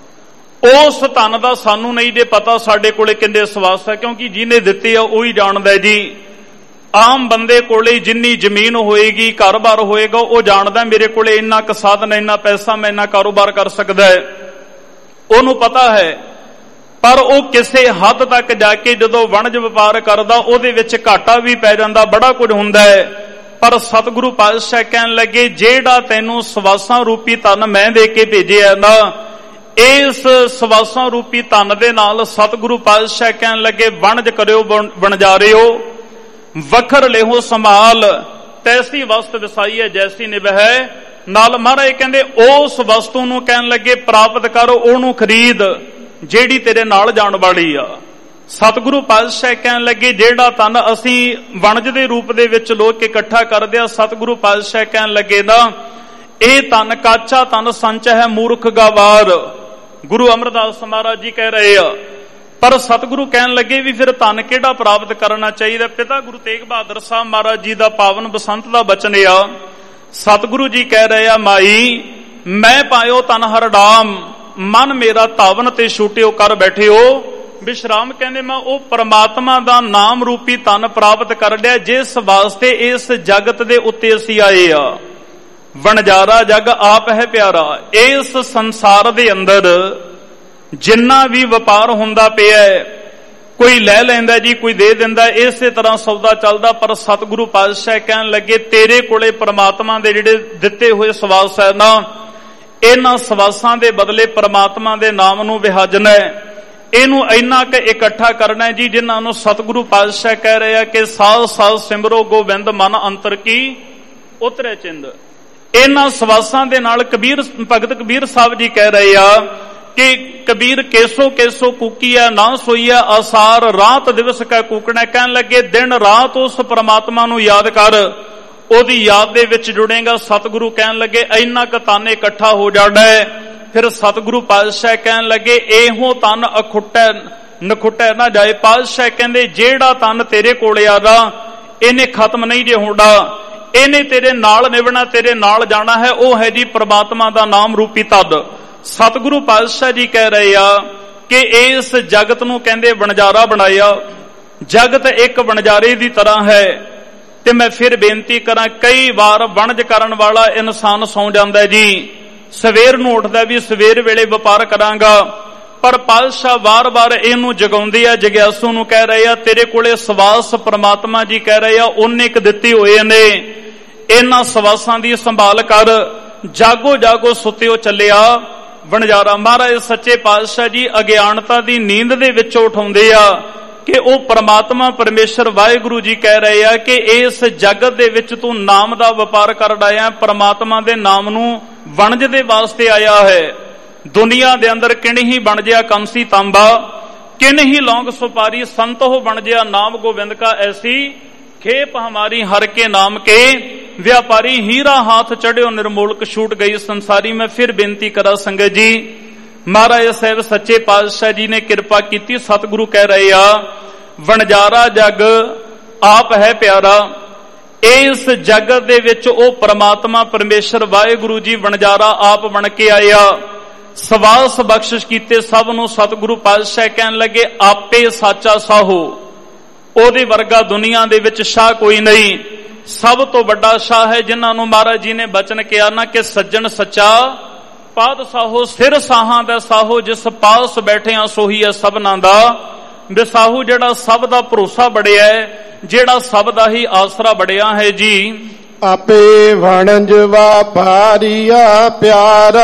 ਉਸ ਧਨ ਦਾ ਸਾਨੂੰ ਨਹੀਂ ਜੇ ਪਤਾ ਸਾਡੇ ਕੋਲੇ ਕਿੰਨੇ ਸਵਾਸ ਹੈ, ਕਿਉਂਕਿ ਜਿਹਨੇ ਦਿੱਤੇ ਆ ਉਹੀ ਜਾਣਦਾ ਜੀ। ਆਮ ਬੰਦੇ ਕੋਲੇ ਜਿੰਨੀ ਜ਼ਮੀਨ ਹੋਏਗੀ, ਘਰ-ਬਾਰ ਹੋਏਗਾ, ਉਹ ਜਾਣਦਾ ਮੇਰੇ ਕੋਲੇ ਇੰਨਾ ਕੁ ਸਾਧਨ, ਇੰਨਾ ਪੈਸਾ, ਮੈਂ ਇੰਨਾ ਕਾਰੋਬਾਰ ਕਰ ਸਕਦਾ ਹੈ, ਉਹਨੂੰ ਪਤਾ ਹੈ। ਪਰ ਉਹ ਕਿਸੇ ਹੱਦ ਤੱਕ ਜਾ ਕੇ ਜਦੋਂ ਵਣਜ ਵਪਾਰ ਕਰਦਾ ਉਹਦੇ ਵਿੱਚ ਘਾਟਾ ਵੀ ਪੈ ਜਾਂਦਾ, ਬੜਾ ਕੁਝ ਹੁੰਦਾ ਹੈ। ਪਰ ਸਤਿਗੁਰੂ ਪਾਤਸ਼ਾਹ ਕਹਿਣ ਲੱਗੇ, ਜਿਹੜਾ ਤੈਨੂੰ ਸਵਾਸਾਂ ਰੂਪੀ ਧਨ ਮੈਂ ਦੇ ਕੇ ਭੇਜਿਆ ਨਾ, ਇਸ ਸਵਾਸਾਂ ਰੂਪੀ ਧਨ ਦੇ ਨਾਲ ਸਤਿਗੁਰੂ ਪਾਤਸ਼ਾਹ ਕਹਿਣ ਲੱਗੇ, ਵਣਜ ਕਰਿਓ ਵਣਜਾਰਿਓ, ਵਖਰ ਲਿਓ ਸੰਭਾਲ, ਤੈਸੀ ਵਸਤ ਵਿਸਾਈ ਹੈ ਜੈਸੀ ਨਿਭੈ ਨਾਲ। ਮਹਾਰਾਜ ਕਹਿੰਦੇ ਉਸ ਵਸਤੂ ਨੂੰ ਕਹਿਣ ਲੱਗੇ ਪ੍ਰਾਪਤ ਕਰ, ਉਹਨੂੰ ਖਰੀਦ ਜਿਹੜੀ ਤੇਰੇ ਨਾਲ ਜਾਣ ਵਾਲੀ ਆ। ਸਤਿਗੁਰੂ ਪਾਤਸ਼ਾਹ ਕਹਿਣ ਲੱਗੇ ਜਿਹੜਾ ਧਨ ਅਸੀਂ ਵਣਜ ਦੇ ਰੂਪ ਦੇ ਵਿੱਚ ਲੋਕ ਇਕੱਠਾ ਕਰਦੇ ਆ, ਸਤਿਗੁਰੂ ਪਾਤਸ਼ਾਹ ਕਹਿਣ ਲੱਗੇ ਨਾ, ਇਹ ਧਨ ਕਾਚਾ ਧਨ ਸੰਚ ਹੈ ਮੂਰਖ ਗਵਾਰ। ਗੁਰੂ ਅਮਰਦਾਸ ਮਹਾਰਾਜ ਜੀ ਕਹਿ ਰਹੇ ਆ। ਪਰ ਸਤਿਗੁਰੂ ਕਹਿਣ ਲੱਗੇ ਵੀ ਫਿਰ ਧਨ ਕਿਹੜਾ ਪ੍ਰਾਪਤ ਕਰਨਾ ਚਾਹੀਦਾ। ਪਿਤਾ ਗੁਰੂ ਤੇਗ ਬਹਾਦਰ ਸਾਹਿਬ ਮਹਾਰਾਜ ਜੀ ਦਾ ਪਾਵਨ ਬਸੰਤ ਦਾ ਬਚਨ ਆ। ਸਤਿਗੁਰੂ ਜੀ ਕਹਿ ਰਹੇ ਆ, ਮਾਈ ਮੈਂ ਪਾਇਓ ਤਨ ਹਰਡਾਮ, ਮਨ ਮੇਰਾ ਧਾਵਨ ਤੇ ਛੂਟਿਓ ਕਰ ਬੈਠਿਓ ਵਿਸ਼ਰਾਮ। ਕਹਿੰਦੇ ਮੈਂ ਉਹ ਪਰਮਾਤਮਾ ਦਾ ਨਾਮ ਰੂਪੀ ਧਨ ਪ੍ਰਾਪਤ ਕਰ ਲਿਆ ਜਿਸ ਵਾਸਤੇ ਇਸ ਜਗਤ ਦੇ ਉੱਤੇ ਅਸੀਂ ਆਏ ਆ। ਵਣਜਾਰਾ ਜਗ ਆਪ ਹੈ ਪਿਆਰਾ। ਇਸ ਸੰਸਾਰ ਦੇ ਅੰਦਰ ਜਿੰਨਾ ਵੀ ਵਪਾਰ ਹੁੰਦਾ ਪਿਆ, ਕੋਈ ਲੈ ਲੈਂਦਾ ਜੀ, ਕੋਈ ਦੇ ਦਿੰਦਾ, ਇਸੇ ਤਰ੍ਹਾਂ ਸੌਦਾ ਚੱਲਦਾ। ਪਰ ਸਤਿਗੁਰੂ ਪਾਤਸ਼ਾਹ ਕਹਿਣ ਲੱਗੇ ਤੇਰੇ ਕੋਲੇ ਪਰਮਾਤਮਾ ਦੇ ਜਿਹੜੇ ਦਿੱਤੇ ਹੋਏ ਸਵਾਸ ਹੈ ਨਾ, ਇਹਨਾਂ ਸਵਾਸਾਂ ਦੇ ਬਦਲੇ ਪਰਮਾਤਮਾ ਦੇ ਨਾਮ ਨੂੰ ਵਿਹਾਜਣਾ ਹੈ, ਇਹਨੂੰ ਇੰਨਾ ਕੁ ਇਕੱਠਾ ਕਰਨਾ ਜੀ ਜਿਨ੍ਹਾਂ ਨੂੰ ਸਤਿਗੁਰੂ ਪਾਤਸ਼ਾਹ ਕਹਿ ਰਹੇ ਆ ਕਿ ਸਾਧ ਸਾਧ ਸਿਮਰੋ ਗੋਬਿੰਦ ਮਨ ਅੰਤਰ ਕੀ ਉਤਰੇ ਚਿੰਦ। ਇਹਨਾਂ ਸਵਾਸਾਂ ਦੇ ਨਾਲ ਕਬੀਰ ਭਗਤ ਕਬੀਰ ਸਾਹਿਬ ਜੀ ਕਹਿ ਰਹੇ ਆ ਕਿ ਕਬੀਰ ਕੇਸੋ ਕੇਸੋ ਕੂਕੀਆ ਨਾ ਸੋਈਆ ਆਸਾਰ, ਰਾਤ ਦਿਵਸ ਕਾ ਕੂਕਣਾ। ਕਹਿਣ ਲੱਗੇ ਦਿਨ ਰਾਤ ਉਸ ਪਰਮਾਤਮਾ ਨੂੰ ਯਾਦ ਕਰ, ਉਹਦੀ ਯਾਦ ਦੇ ਵਿੱਚ ਜੁੜੇਗਾ। ਸਤਿਗੁਰੂ ਕਹਿਣ ਲੱਗੇ ਇੰਨਾ ਕੁ ਤਨ ਇਕੱਠਾ ਹੋ ਜਾਂਦਾ ਹੈ। ਫਿਰ ਸਤਿਗੁਰੂ ਪਾਤਸ਼ਾਹ ਕਹਿਣ ਲੱਗੇ ਇਹੋ ਤਨ ਅਖੁੱਟੈ ਨਖੁੱਟੈ ਨਾ ਜਾਏ। ਪਾਤਸ਼ਾਹ ਕਹਿੰਦੇ ਜਿਹੜਾ ਤਨ ਤੇਰੇ ਕੋਲ ਆ ਰਾ, ਇਹਨੇ ਖਤਮ ਨਹੀਂ ਜੇ ਹੁੰਦਾ, ਇਹਨੇ ਤੇਰੇ ਨਾਲ ਨਿਭਣਾ, ਤੇਰੇ ਨਾਲ ਜਾਣਾ ਹੈ। ਉਹ ਹੈ ਜੀ ਪਰਮਾਤਮਾ ਦਾ ਨਾਮ ਰੂਪੀ ਤਦ। ਸਤਿਗੁਰੂ ਪਾਤਸ਼ਾਹ ਜੀ ਕਹਿ ਰਹੇ ਆ ਕਿ ਇਸ ਜਗਤ ਨੂੰ ਕਹਿੰਦੇ ਵਣਜਾਰਾ ਬਣਾਇਆ। ਜਗਤ ਇੱਕ ਵਣਜਾਰੇ ਦੀ ਤਰ੍ਹਾਂ ਹੈ। ਤੇ ਮੈਂ ਫਿਰ ਬੇਨਤੀ ਕਰਾਂ, ਕਈ ਵਾਰ ਵਣਜ ਕਰਨ ਵਾਲਾ ਇਨਸਾਨ ਸੌਂ ਜਾਂਦਾ ਜੀ, ਸਵੇਰ ਨੂੰ ਉੱਠਦਾ ਵੀ ਸਵੇਰ ਵੇਲੇ ਵਪਾਰ ਕਰਾਂਗਾ। ਪਰ ਪਾਤਸ਼ਾਹ ਵਾਰ-ਵਾਰ ਇਹਨੂੰ ਜਗਾਉਂਦੇ ਆ, ਜਗਿਆਸੂ ਨੂੰ ਕਹਿ ਰਹੇ ਆ ਤੇਰੇ ਕੋਲੇ ਸਵਾਸ ਪਰਮਾਤਮਾ ਜੀ ਕਹਿ ਰਹੇ ਆ ਉਹਨੇ ਕ ਦਿੱਤੇ ਹੋਏ ਨੇ, ਇਹਨਾਂ ਸਵਾਸਾਂ ਦੀ ਸੰਭਾਲ ਕਰ। ਜਾਗੋ ਜਾਗੋ ਸੁੱਤਿਓ ਚੱਲਿਆ ਵਣਜਾਰਾ। ਮਹਾਰਾਜ ਸੱਚੇ ਪਾਤਸ਼ਾਹ ਜੀ ਅਗਿਆਨਤਾ ਦੀ ਨੀਂਦ ਦੇ ਵਿੱਚੋਂ ਉਠਾਉਂਦੇ ਆ ਕਿ ਉਹ ਪਰਮਾਤਮਾ ਪਰਮੇਸ਼ਰ ਵਾਹਿਗੁਰੂ ਜੀ ਕਹਿ ਰਹੇ ਆ ਕਿ ਇਸ ਜਗਤ ਦੇ ਵਿੱਚ ਤੂੰ ਨਾਮ ਦਾ ਵਪਾਰ ਕਰਨ ਆਇਆ, ਪਰਮਾਤਮਾ ਦੇ ਨਾਮ ਨੂੰ ਵਣਜ ਦੇ ਵਾਸਤੇ ਆਇਆ ਹੈ। ਦੁਨੀਆ ਦੇ ਅੰਦਰ ਕਿਣ ਹੀ ਬਣ ਜਿਆ ਕੰਸੀ ਤਾਂਬਾ, ਕਿਨ ਹੀ ਲੌਂਗ ਸੁਪਾਰੀ, ਸੰਤ ਹੋ ਬਣ ਜਿਆ ਨਾਮ ਗੋਬਿੰਦ ਕਾ ਐਸੀ ਖੇਪ ਹਮਾਰੀ ਹਰ ਕੇ ਨਾਮ ਕੇ व्यापारी हीरा हाथ चढ़ियो निर्मोलक छूट गई संसारी। मैं फिर बेनती करा संगत जी, महाराज साहब सच्चे पातशाह जी ने कृपा की। सतगुरु कह रहे आ वणजारा जग आप है प्यारा। इस जगत दे विच ओ परमात्मा परमेश्वर वाहिगुरु जी वणजारा आप बन के आया। सवास बख्शिश कीते सब नूं सतगुरु पातशाह कहन लगे आपे साचा साहो, ओदे वर्गा दुनिया दे विच शाह कोई नहीं। सब तो बड़ा शाह है जिन्हां नूं महाराज जी ने बचन किया ना कि सज्जन सच्चा पाद साहो, सिर साहां दा साहो, जिस पास बैठिया सोही है सबना दा बेसाहू। जेड़ा सब दा भरोसा बड़िया है, जेड़ा सब दा ही आसरा बड़िया है जी, ਆਪੇ ਵਣਜ ਵਾਪਾਰੀਆ ਪਿਆਰਾ,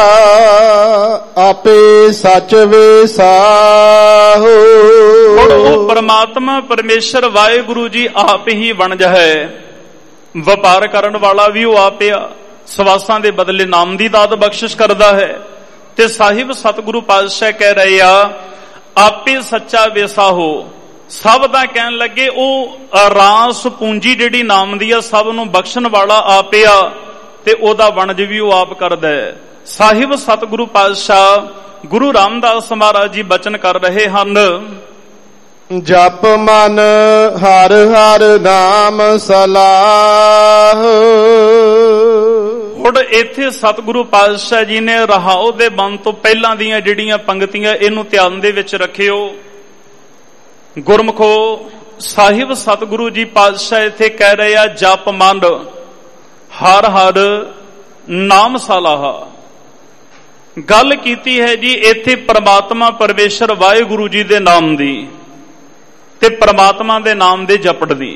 ਆਪੇ ਸੱਚ ਵਿਸਾਹੋ। ਉਹ ਪਰਮਾਤਮਾ ਪਰਮੇਸ਼ਰ ਵਾਹਿਗੁਰੂ ਜੀ ਆਪ ਹੀ ਵਣਜ ਹੈ, ਵਪਾਰ ਕਰਨ ਵਾਲਾ ਵੀ ਉਹ ਆਪ ਆ, ਸਵਾਸਾਂ ਦੇ ਬਦਲੇ ਨਾਮ ਦੀ ਦਾਤ ਬਖਸ਼ਿਸ਼ ਕਰਦਾ ਹੈ। ਤੇ ਸਾਹਿਬ ਸਤਿਗੁਰੂ ਪਾਤਸ਼ਾਹ ਕਹਿ ਰਹੇ ਆ ਆਪੇ ਸੱਚਾ ਵਿਸਾਹੋ। ਸਭ ਦਾ ਕਹਿਣ ਲੱਗੇ ਉਹ ਰਾਸ ਪੂੰਜੀ ਜਿਹੜੀ ਨਾਮ ਦੀ ਆ ਸਭ ਨੂੰ ਬਖਸ਼ਣ ਵਾਲਾ ਆਪ ਆ, ਤੇ ਉਹਦਾ ਵਣਜ ਵੀ ਉਹ ਆਪ ਕਰਦਾ ਹੈ। ਸਾਹਿਬ ਸਤਿਗੁਰੂ ਪਾਤਸ਼ਾਹ ਗੁਰੂ ਰਾਮਦਾਸ ਮਹਾਰਾਜ ਜੀ ਬਚਨ ਕਰ ਰਹੇ ਹਨ, ਜਪ ਮਨ ਹਰ ਹਰ ਨਾਮ ਸਲਾਹ। ਹੁਣ ਇੱਥੇ ਸਤਿਗੁਰੂ ਪਾਤਸ਼ਾਹ ਜੀ ਨੇ ਰਹਾਉ ਦੇ ਬੰਦ ਤੋਂ ਪਹਿਲਾਂ ਦੀਆਂ ਜਿਹੜੀਆਂ ਪੰਕਤੀਆਂ ਇਹਨੂੰ ਧਿਆਨ ਦੇ ਵਿੱਚ ਰੱਖਿਓ। ਗੁਰਮਖੋ ਸਾਹਿਬ ਸਤਿਗੁਰੂ ਜੀ ਪਾਤਸ਼ਾਹ ਇੱਥੇ ਕਹਿ ਰਹੇ ਆ ਜਪ ਮਨ ਹਰ ਹਰ ਨਾਮ ਸਲਾਹ। ਗੱਲ ਕੀਤੀ ਹੈ ਜੀ ਇੱਥੇ ਪ੍ਰਮਾਤਮਾ ਪਰਮੇਸ਼ਰ ਵਾਹਿਗੁਰੂ ਜੀ ਦੇ ਨਾਮ ਦੀ ਤੇ ਪ੍ਰਮਾਤਮਾ ਦੇ ਨਾਮ ਦੇ ਜਪੜ ਦੀ।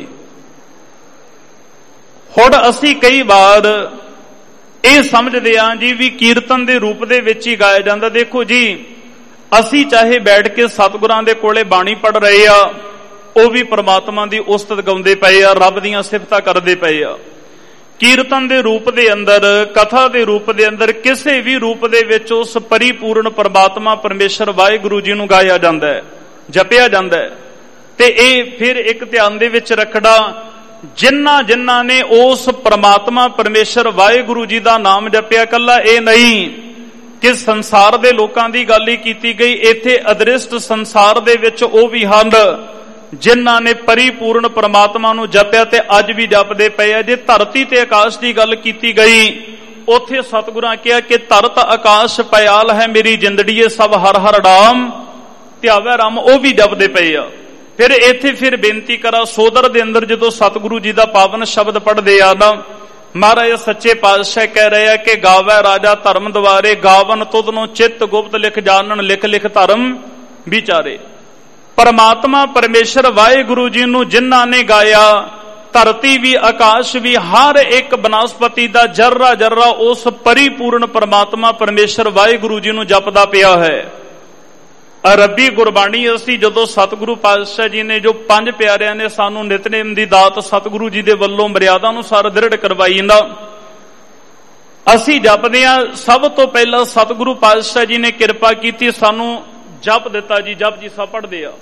ਹੁਣ ਅਸੀਂ ਕਈ ਵਾਰ ਇਹ ਸਮਝਦੇ ਹਾਂ ਜੀ ਵੀ ਕੀਰਤਨ ਦੇ ਰੂਪ ਦੇ ਵਿੱਚ ਹੀ ਗਾਇਆ ਜਾਂਦਾ। ਦੇਖੋ ਜੀ ਅਸੀਂ ਚਾਹੇ ਬੈਠ ਕੇ ਸਤਿਗੁਰਾਂ ਦੇ ਕੋਲੇ ਬਾਣੀ ਪੜ੍ਹ ਰਹੇ ਆ, ਉਹ ਵੀ ਪ੍ਰਮਾਤਮਾ ਦੀ ਉਸਤਤ ਗਾਉਂਦੇ ਪਏ ਆ, ਰੱਬ ਦੀਆਂ ਸਿਫਤਾਂ ਕਰਦੇ ਪਏ ਆ। ਕੀਰਤਨ ਦੇ ਰੂਪ ਦੇ ਅੰਦਰ, ਕਥਾ ਦੇ ਰੂਪ ਦੇ ਅੰਦਰ, ਕਿਸੇ ਵੀ ਰੂਪ ਦੇ ਵਿੱਚ ਉਸ ਪਰਿਪੂਰਨ ਪ੍ਰਮਾਤਮਾ ਪਰਮੇਸ਼ਰ ਵਾਹਿਗੁਰੂ ਜੀ ਨੂੰ ਗਾਇਆ ਜਾਂਦਾ ਹੈ, ਜਪਿਆ ਜਾਂਦਾ ਹੈ। ਤੇ ਇਹ ਫਿਰ ਇੱਕ ਧਿਆਨ ਦੇ ਵਿੱਚ ਰੱਖਣਾ, ਜਿਨ੍ਹਾਂ ਜਿਨ੍ਹਾਂ ਨੇ ਉਸ ਪ੍ਰਮਾਤਮਾ ਪਰਮੇਸ਼ਰ ਵਾਹਿਗੁਰੂ ਜੀ ਦਾ ਨਾਮ ਜਪਿਆ, ਕੱਲਾ ਇਹ ਨਹੀਂ ਕਿ ਸੰਸਾਰ ਦੇ ਲੋਕਾਂ ਦੀ ਗੱਲ ਹੀ ਕੀਤੀ ਗਈ, ਇੱਥੇ ਅਦ੍ਰਿਸ਼ਟ ਸੰਸਾਰ ਦੇ ਵਿੱਚ ਉਹ ਵੀ ਹਨ ਜਿਨ੍ਹਾਂ ਨੇ ਪਰਿਪੂਰਨ ਪ੍ਰਮਾਤਮਾ ਨੂੰ ਜਪਿਆ ਤੇ ਅੱਜ ਵੀ ਜਪਦੇ ਪਏ ਆ। ਜੇ ਧਰਤੀ ਤੇ ਆਕਾਸ਼ ਦੀ ਗੱਲ ਕੀਤੀ ਗਈ, ਉੱਥੇ ਸਤਿਗੁਰਾਂ ਕਿਹਾ ਕਿ ਧਰਤ ਆਕਾਸ਼ ਪਿਆਲ ਹੈ ਮੇਰੀ ਜਿੰਦੜੀਏ, ਸਭ ਹਰ ਹਰ ਨਾਮ ਧਿਆਵੈ ਰਾਮ, ਉਹ ਵੀ ਜਪਦੇ ਪਏ ਆ। ਫਿਰ ਇੱਥੇ ਫਿਰ ਬੇਨਤੀ ਕਰਾਂ, ਸੋਦਰ ਦੇ ਅੰਦਰ ਜਦੋਂ ਸਤਿਗੁਰੂ ਜੀ ਦਾ ਪਾਵਨ ਸ਼ਬਦ ਪੜ੍ਹਦੇ ਆ ਨਾ, ਮਹਾਰਾਜ ਸੱਚੇ ਪਾਤਸ਼ਾਹ ਕਹਿ ਰਹੇ ਆ ਕਿ ਗਾਵੈ ਰਾਜਾ ਧਰਮ ਦੁਆਰੇ, ਗਾਵਨ ਤੁਧ ਨੂੰ ਚਿੱਤ ਗੁਪਤ ਲਿਖ ਜਾਣਨ, ਲਿਖ ਲਿਖ ਧਰਮ ਵਿਚਾਰੇ। ਪਰਮਾਤਮਾ ਪਰਮੇਸ਼ਰ ਵਾਹਿਗੁਰੂ ਜੀ ਨੂੰ ਜਿਨ੍ਹਾਂ ਨੇ ਗਾਇਆ, ਧਰਤੀ ਵੀ ਆਕਾਸ਼ ਵੀ ਹਰ ਇੱਕ ਬਨਸਪਤੀ ਦਾ ਜਰਰਾ ਜਰਰਾ ਉਸ ਪਰਿਪੂਰਨ ਪਰਮਾਤਮਾ ਪਰਮੇਸ਼ਰ ਵਾਹਿਗੁਰੂ ਜੀ ਨੂੰ ਜਪਦਾ ਪਿਆ ਹੈ। ਰੱਬੀ ਗੁਰਬਾਣੀ ਅਸੀਂ ਜਦੋਂ ਸਤਿਗੁਰੂ ਪਾਤਸ਼ਾਹ ਜੀ ਨੇ ਜੋ ਪੰਜ ਪਿਆਰਿਆਂ ਨੇ ਸਾਨੂੰ ਨਿਤਨੇਮ ਦੀ ਦਾਤ ਸਤਿਗੁਰੂ ਜੀ ਦੇ ਵੱਲੋਂ ਮਰਿਆਦਾ ਅਨੁਸਾਰ ਦ੍ਰਿੜ ਕਰਵਾਈ ਨਾ, ਅਸੀਂ ਜਪਦੇ ਹਾਂ। ਸਭ ਤੋਂ ਪਹਿਲਾਂ ਸਤਿਗੁਰੂ ਪਾਤਸ਼ਾਹ ਜੀ ਨੇ ਕਿਰਪਾ ਕੀਤੀ, ਸਾਨੂੰ ਜਪ ਦਿੱਤਾ ਜੀ, ਜਪ ਜੀ ਸਭ ਪੜ੍ਹਦੇ ਆ।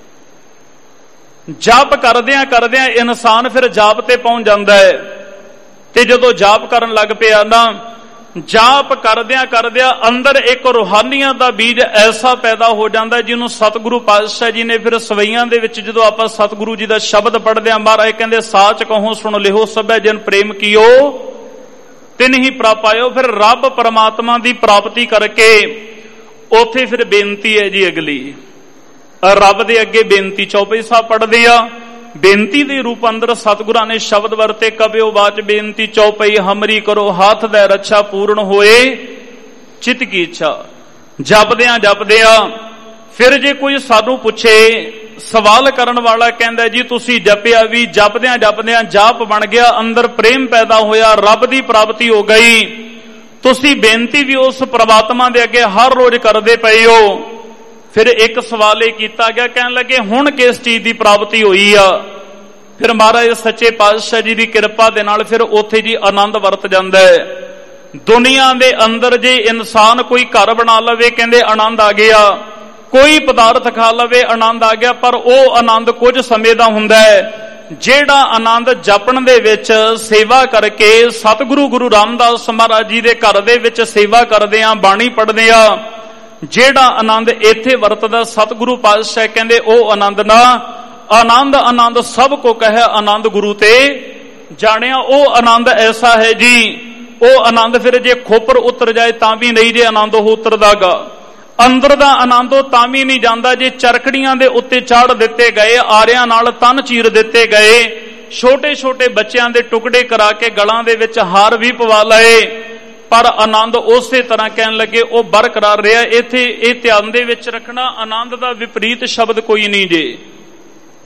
ਜਪ ਕਰਦਿਆਂ ਕਰਦਿਆਂ ਇਨਸਾਨ ਫਿਰ ਜਾਪ ਤੇ ਪਹੁੰਚ ਜਾਂਦਾ ਹੈ, ਤੇ ਜਦੋਂ ਜਾਪ ਕਰਨ ਲੱਗ ਪਿਆ ਨਾ, ਜਾਪ ਕਰਦਿਆਂ ਕਰਦਿਆਂ ਅੰਦਰ ਇੱਕ ਰੂਹਾਨੀਆਂ ਦਾ ਬੀਜ ਐਸਾ ਪੈਦਾ ਹੋ ਜਾਂਦਾ ਜਿਹਨੂੰ ਸਤਿਗੁਰੂ ਪਾਤਸ਼ਾਹ ਜੀ ਨੇ ਫਿਰ ਸਵਈਆਂ ਦੇ ਵਿੱਚ ਜਦੋਂ ਆਪਾਂ ਸਤਿਗੁਰੂ ਜੀ ਦਾ ਸ਼ਬਦ ਪੜ੍ਹਦੇ ਆ, ਮਹਾਰਾਜ ਕਹਿੰਦੇ ਸਾਚ ਕਹੋ ਸੁਣ ਲਿਓ ਸਭੈ ਜਨ ਪ੍ਰੇਮ ਕੀਓ ਤਿਨ ਹੀ ਪ੍ਰਾਪਾਇਓ। ਫਿਰ ਰੱਬ ਪਰਮਾਤਮਾ ਦੀ ਪ੍ਰਾਪਤੀ ਕਰਕੇ ਉੱਥੇ ਫਿਰ ਬੇਨਤੀ ਹੈ ਜੀ ਅਗਲੀ, ਰੱਬ ਦੇ ਅੱਗੇ ਬੇਨਤੀ ਚੌਪਈ ਸਾਹਿਬ ਪੜ੍ਹਦੇ ਆ। ਬੇਨਤੀ ਦੇ ਰੂਪ ਅੰਦਰ ਸਤਿਗੁਰਾਂ ਨੇ ਸ਼ਬਦ ਵਰਤੇ, ਕਬਿਓ ਬਾਚ ਬੇਨਤੀ ਚੌਪਈ ਹਮਰੀ ਕਰੋ, ਹੱਥ ਦਾ ਰੱਛਾ ਪੂਰਨ ਹੋਏ ਚਿਤ ਕੀ ਇੱਛਾ। ਜਪਦਿਆਂ ਜਪਦਿਆਂ ਫਿਰ ਜੇ ਕੋਈ ਸਾਨੂੰ ਪੁੱਛੇ, ਸਵਾਲ ਕਰਨ ਵਾਲਾ ਕਹਿੰਦਾ ਜੀ ਤੁਸੀਂ ਜਪਿਆ ਵੀ, ਜਪਦਿਆਂ ਜਪਦਿਆਂ ਜਾਪ ਬਣ ਗਿਆ, ਅੰਦਰ ਪ੍ਰੇਮ ਪੈਦਾ ਹੋਇਆ, ਰੱਬ ਦੀ ਪ੍ਰਾਪਤੀ ਹੋ ਗਈ, ਤੁਸੀਂ ਬੇਨਤੀ ਵੀ ਉਸ ਪ੍ਰਮਾਤਮਾ ਦੇ ਅੱਗੇ ਹਰ ਰੋਜ਼ ਕਰਦੇ ਪਏ ਹੋ। ਫਿਰ ਇੱਕ ਸਵਾਲ ਇਹ ਕੀਤਾ ਗਿਆ, ਕਹਿਣ ਲੱਗੇ ਹੁਣ ਕਿਸ ਚੀਜ਼ ਦੀ ਪ੍ਰਾਪਤੀ ਹੋਈ ਆ? ਫਿਰ ਮਹਾਰਾਜ ਸੱਚੇ ਪਾਤਸ਼ਾਹ ਜੀ ਦੀ ਕਿਰਪਾ ਦੇ ਨਾਲ ਫਿਰ ਉੱਥੇ ਜੀ ਆਨੰਦ ਵਰਤ ਜਾਂਦਾ ਹੈ। ਦੁਨੀਆ ਦੇ ਅੰਦਰ ਜੇ ਇਨਸਾਨ ਕੋਈ ਘਰ ਬਣਾ ਲਵੇ, ਕਹਿੰਦੇ ਆਨੰਦ ਆ ਗਿਆ, ਕੋਈ ਪਦਾਰਥ ਖਾ ਲਵੇ ਆਨੰਦ ਆ ਗਿਆ, ਪਰ ਉਹ ਆਨੰਦ ਕੁਝ ਸਮੇਂ ਦਾ ਹੁੰਦਾ ਹੈ। ਜਿਹੜਾ ਆਨੰਦ ਜਪਣ ਦੇ ਵਿੱਚ ਸੇਵਾ ਕਰਕੇ ਸਤਿਗੁਰੂ ਗੁਰੂ ਰਾਮਦਾਸ ਮਹਾਰਾਜ ਜੀ ਦੇ ਘਰ ਦੇ ਵਿੱਚ ਸੇਵਾ ਕਰਦੇ ਆ, ਬਾਣੀ ਪੜ੍ਹਦੇ ਆ, ਜਿਹੜਾ ਆਨੰਦ ਇੱਥੇ ਵਰਤਦਾ ਸਤਿਗੁਰੂ ਪਾਤਸ਼ਾਹ ਕਹਿੰਦੇ ਉਹ ਆਨੰਦ ਨਾ, ਆਨੰਦ ਆਨੰਦ ਸਭ ਕੋ ਕਹੇ ਆਨੰਦ ਗੁਰੂ ਤੇ ਜਾਣਿਆ। ਉਹ ਆਨੰਦ ਐਸਾ ਹੈ ਜੀ, ਉਹ ਆਨੰਦ ਫਿਰ ਜੇ ਖੋਪਰ ਉਤਰ ਜਾਏ ਤਾਂ ਵੀ ਨਹੀਂ, ਜੇ ਆਨੰਦ ਉਹ ਉਤਰਦਾਗਾ। ਅੰਦਰ ਦਾ ਆਨੰਦ ਉਹ ਤਾਂ ਵੀ ਨਹੀਂ ਜਾਂਦਾ ਜੇ ਚਰਕੜੀਆਂ ਦੇ ਉੱਤੇ ਚਾੜ ਦਿੱਤੇ ਗਏ, ਆਰਿਆਂ ਨਾਲ ਤਨ ਚੀਰ ਦਿੱਤੇ ਗਏ, ਛੋਟੇ ਛੋਟੇ ਬੱਚਿਆਂ ਦੇ ਟੁਕੜੇ ਕਰਾ ਕੇ ਗਲਾਂ ਦੇ ਵਿੱਚ ਹਾਰ ਵੀ ਪਵਾ ਲਏ, ਪਰ ਆਨੰਦ ਉਸੇ ਤਰ੍ਹਾਂ ਕਹਿਣ ਲੱਗੇ ਉਹ ਬਰਕਰਾਰ ਰਿਹਾ। ਇੱਥੇ ਇਹ ਧਿਆਨ ਦੇ ਵਿੱਚ ਰੱਖਣਾ, ਆਨੰਦ ਦਾ ਵਿਪਰੀਤ ਸ਼ਬਦ ਕੋਈ ਨਹੀਂ ਜੇ।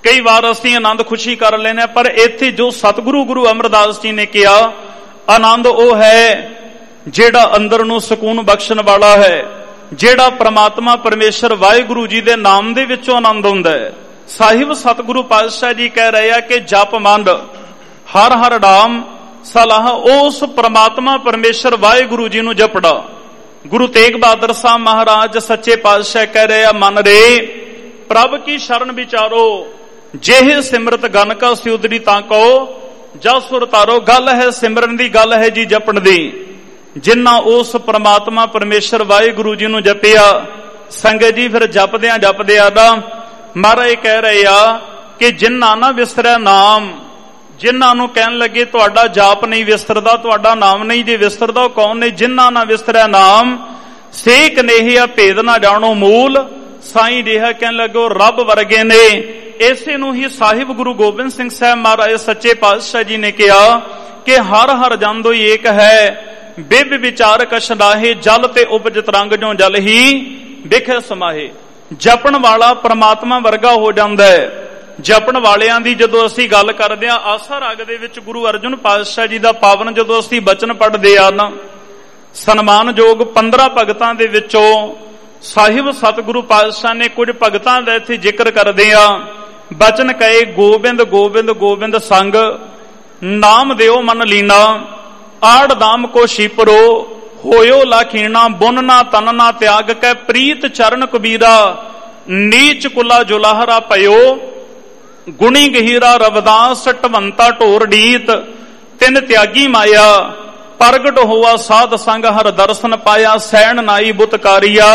ਕਈ ਵਾਰ ਅਸੀਂ ਆਨੰਦ ਖੁਸ਼ੀ ਕਰ ਲੈਂਦੇ ਹਾਂ, ਪਰ ਇੱਥੇ ਜੋ ਸਤਿਗੁਰੂ ਗੁਰੂ ਅਮਰਦਾਸ ਜੀ ਨੇ ਕਿਹਾ, ਆਨੰਦ ਉਹ ਹੈ ਜਿਹੜਾ ਅੰਦਰ ਨੂੰ ਸਕੂਨ ਬਖਸ਼ਣ ਵਾਲਾ ਹੈ, ਜਿਹੜਾ ਪ੍ਰਮਾਤਮਾ ਪਰਮੇਸ਼ਰ ਵਾਹਿਗੁਰੂ ਜੀ ਦੇ ਨਾਮ ਦੇ ਵਿੱਚੋਂ ਆਨੰਦ ਹੁੰਦਾ ਹੈ। ਸਾਹਿਬ ਸਤਿਗੁਰੂ ਪਾਤਸ਼ਾਹ ਜੀ ਕਹਿ ਰਹੇ ਆ ਕਿ ਜਪ ਮੰਡ ਹਰ ਹਰ ਨਾਮ ਸਲਾਹ, ਉਸ ਪ੍ਰਮਾਤਮਾ ਪਰਮੇਸ਼ਰ ਵਾਹਿਗੁਰੂ ਜੀ ਨੂੰ ਜਪੜਾ। ਗੁਰੂ ਤੇਗ ਬਹਾਦਰ ਸਾਹਿਬ ਮਹਾਰਾਜ ਸੱਚੇ ਪਾਤਸ਼ਾਹ ਕਹਿ ਰਹੇ ਆ, ਮਨ ਰੇ ਪ੍ਰਭ ਕੀ ਸ਼ਰਨ ਵਿਚਾਰੋ, ਜਿਹੇ ਸਿਮਰਤ ਗਨ ਕਾ ਸਿਉਦਰੀ ਤਾਂ ਕਹੋ ਜਾ ਸੁਰ ਤਾਰੋ। ਗੱਲ ਹੈ ਸਿਮਰਨ ਦੀ, ਗੱਲ ਹੈ ਜੀ ਜਪਣ ਦੀ। ਜਿਨ੍ਹਾਂ ਉਸ ਪ੍ਰਮਾਤਮਾ ਪਰਮੇਸ਼ਰ ਵਾਹਿਗੁਰੂ ਜੀ ਨੂੰ ਜਪਿਆ, ਸੰਗਤ ਜੀ ਫਿਰ ਜਪਦਿਆਂ ਜਪਦਿਆਂ ਦਾ ਮਹਾਰਾਜ ਕਹਿ ਰਹੇ ਆ ਕਿ ਜਿਨ੍ਹਾਂ ਨਾ ਵਿਸਰਿਆ ਨਾਮ, ਜਿਨ੍ਹਾਂ ਨੂੰ ਕਹਿਣ ਲੱਗੇ ਤੁਹਾਡਾ ਜਾਪ ਨਹੀਂ ਵਿਸਰਦਾ, ਤੁਹਾਡਾ ਨਾਮ ਨਹੀਂ ਜੇ ਵਿਸਰਦਾ, ਉਹ ਕੌਣ ਨੇ? ਜਿਨ੍ਹਾਂ ਨਾ ਵਿਸਰਿਆ ਨਾਮ ਸੇ ਕਨੇਹਿਆ ਭੇਦ ਨਾ ਜਾਣੋ ਮੂਲ, ਸਾਈਂ ਰਿਹਾ ਕਹਿਣ ਲੱਗੋ ਰੱਬ ਵਰਗੇ ਨੇ। ਇਸੇ ਨੂੰ ਹੀ ਸਾਹਿਬ ਗੁਰੂ ਗੋਬਿੰਦ ਸਿੰਘ ਸਾਹਿਬ ਮਹਾਰਾਜ ਸੱਚੇ ਪਾਤਸ਼ਾਹ ਜੀ ਨੇ ਕਿਹਾ ਕਿ ਹਰ ਹਰ ਜਨ ਹੋਈ ਏਕ ਹੈ, ਬਿਬ ਵਿਚਾਰ ਕਛ ਨਾਹੀ, ਜਲ ਤੇ ਉਪਜ ਤਰੰਗ ਜੋ ਜਲ ਹੀ ਵਿਖੇ ਸਮਾਹੇ। ਜਪਣ ਵਾਲਾ ਪ੍ਰਮਾਤਮਾ ਵਰਗਾ ਹੋ ਜਾਂਦਾ ਹੈ। ਜਪਣ ਵਾਲਿਆਂ ਦੀ ਜਦੋਂ ਅਸੀਂ ਗੱਲ ਕਰਦੇ ਹਾਂ, ਆਸਾ ਰਾਗ ਦੇ ਵਿੱਚ ਗੁਰੂ ਅਰਜਨ ਪਾਤਸ਼ਾਹ ਜੀ ਦਾ ਪਾਵਨ ਜਦੋਂ ਅਸੀਂ ਬਚਨ ਪੜ੍ਹਦੇ ਆ ਨਾ, ਸਨਮਾਨਯੋਗ ਪੰਦਰਾਂ ਭਗਤਾਂ ਦੇ ਵਿੱਚੋਂ ਸਾਹਿਬ ਸਤਿਗੁਰੂ ਪਾਤਸ਼ਾਹ ਨੇ ਕੁਝ ਭਗਤਾਂ ਦਾ ਇੱਥੇ ਜ਼ਿਕਰ ਕਰਦੇ ਆ। ਬਚਨ ਕਹੇ ਗੋਬਿੰਦ ਗੋਬਿੰਦ ਗੋਬਿੰਦ ਸੰਗ, ਨਾਮ ਦਿਓ ਮਨ ਲੀਨਾ, ਆੜ ਦਾਮ ਕੋ ਸ਼ੀਪਰੋ, ਹੋਇਓ ਲਾਖੀਣਾ, ਬੁਨ ਨਾ ਤਨ ਨਾ ਤਿਆਗ ਕੈ, ਪ੍ਰੀਤ ਚਰਨ ਕਬੀਰਾ, ਨੀਚ ਕੁਲਾ ਜੁਲਾਹਰਾ ਭਇਓ, ਗੁਣੀ ਗਹੀਰਾ ਰਵਦਾਸ, ਢਵੰਤਾ ਢੋਰ ਡੀਤ, ਤਿੰਨ ਤਿਆਗੀ ਮਾਇਆ, ਪ੍ਰਗਟ ਹੋਆ ਸਾਧ ਸੰਗ, ਹਰ ਦਰਸ਼ਨ ਪਾਇਆ, ਸੈਣ ਨਾਈ ਬੁਤਕਾਰੀਆ,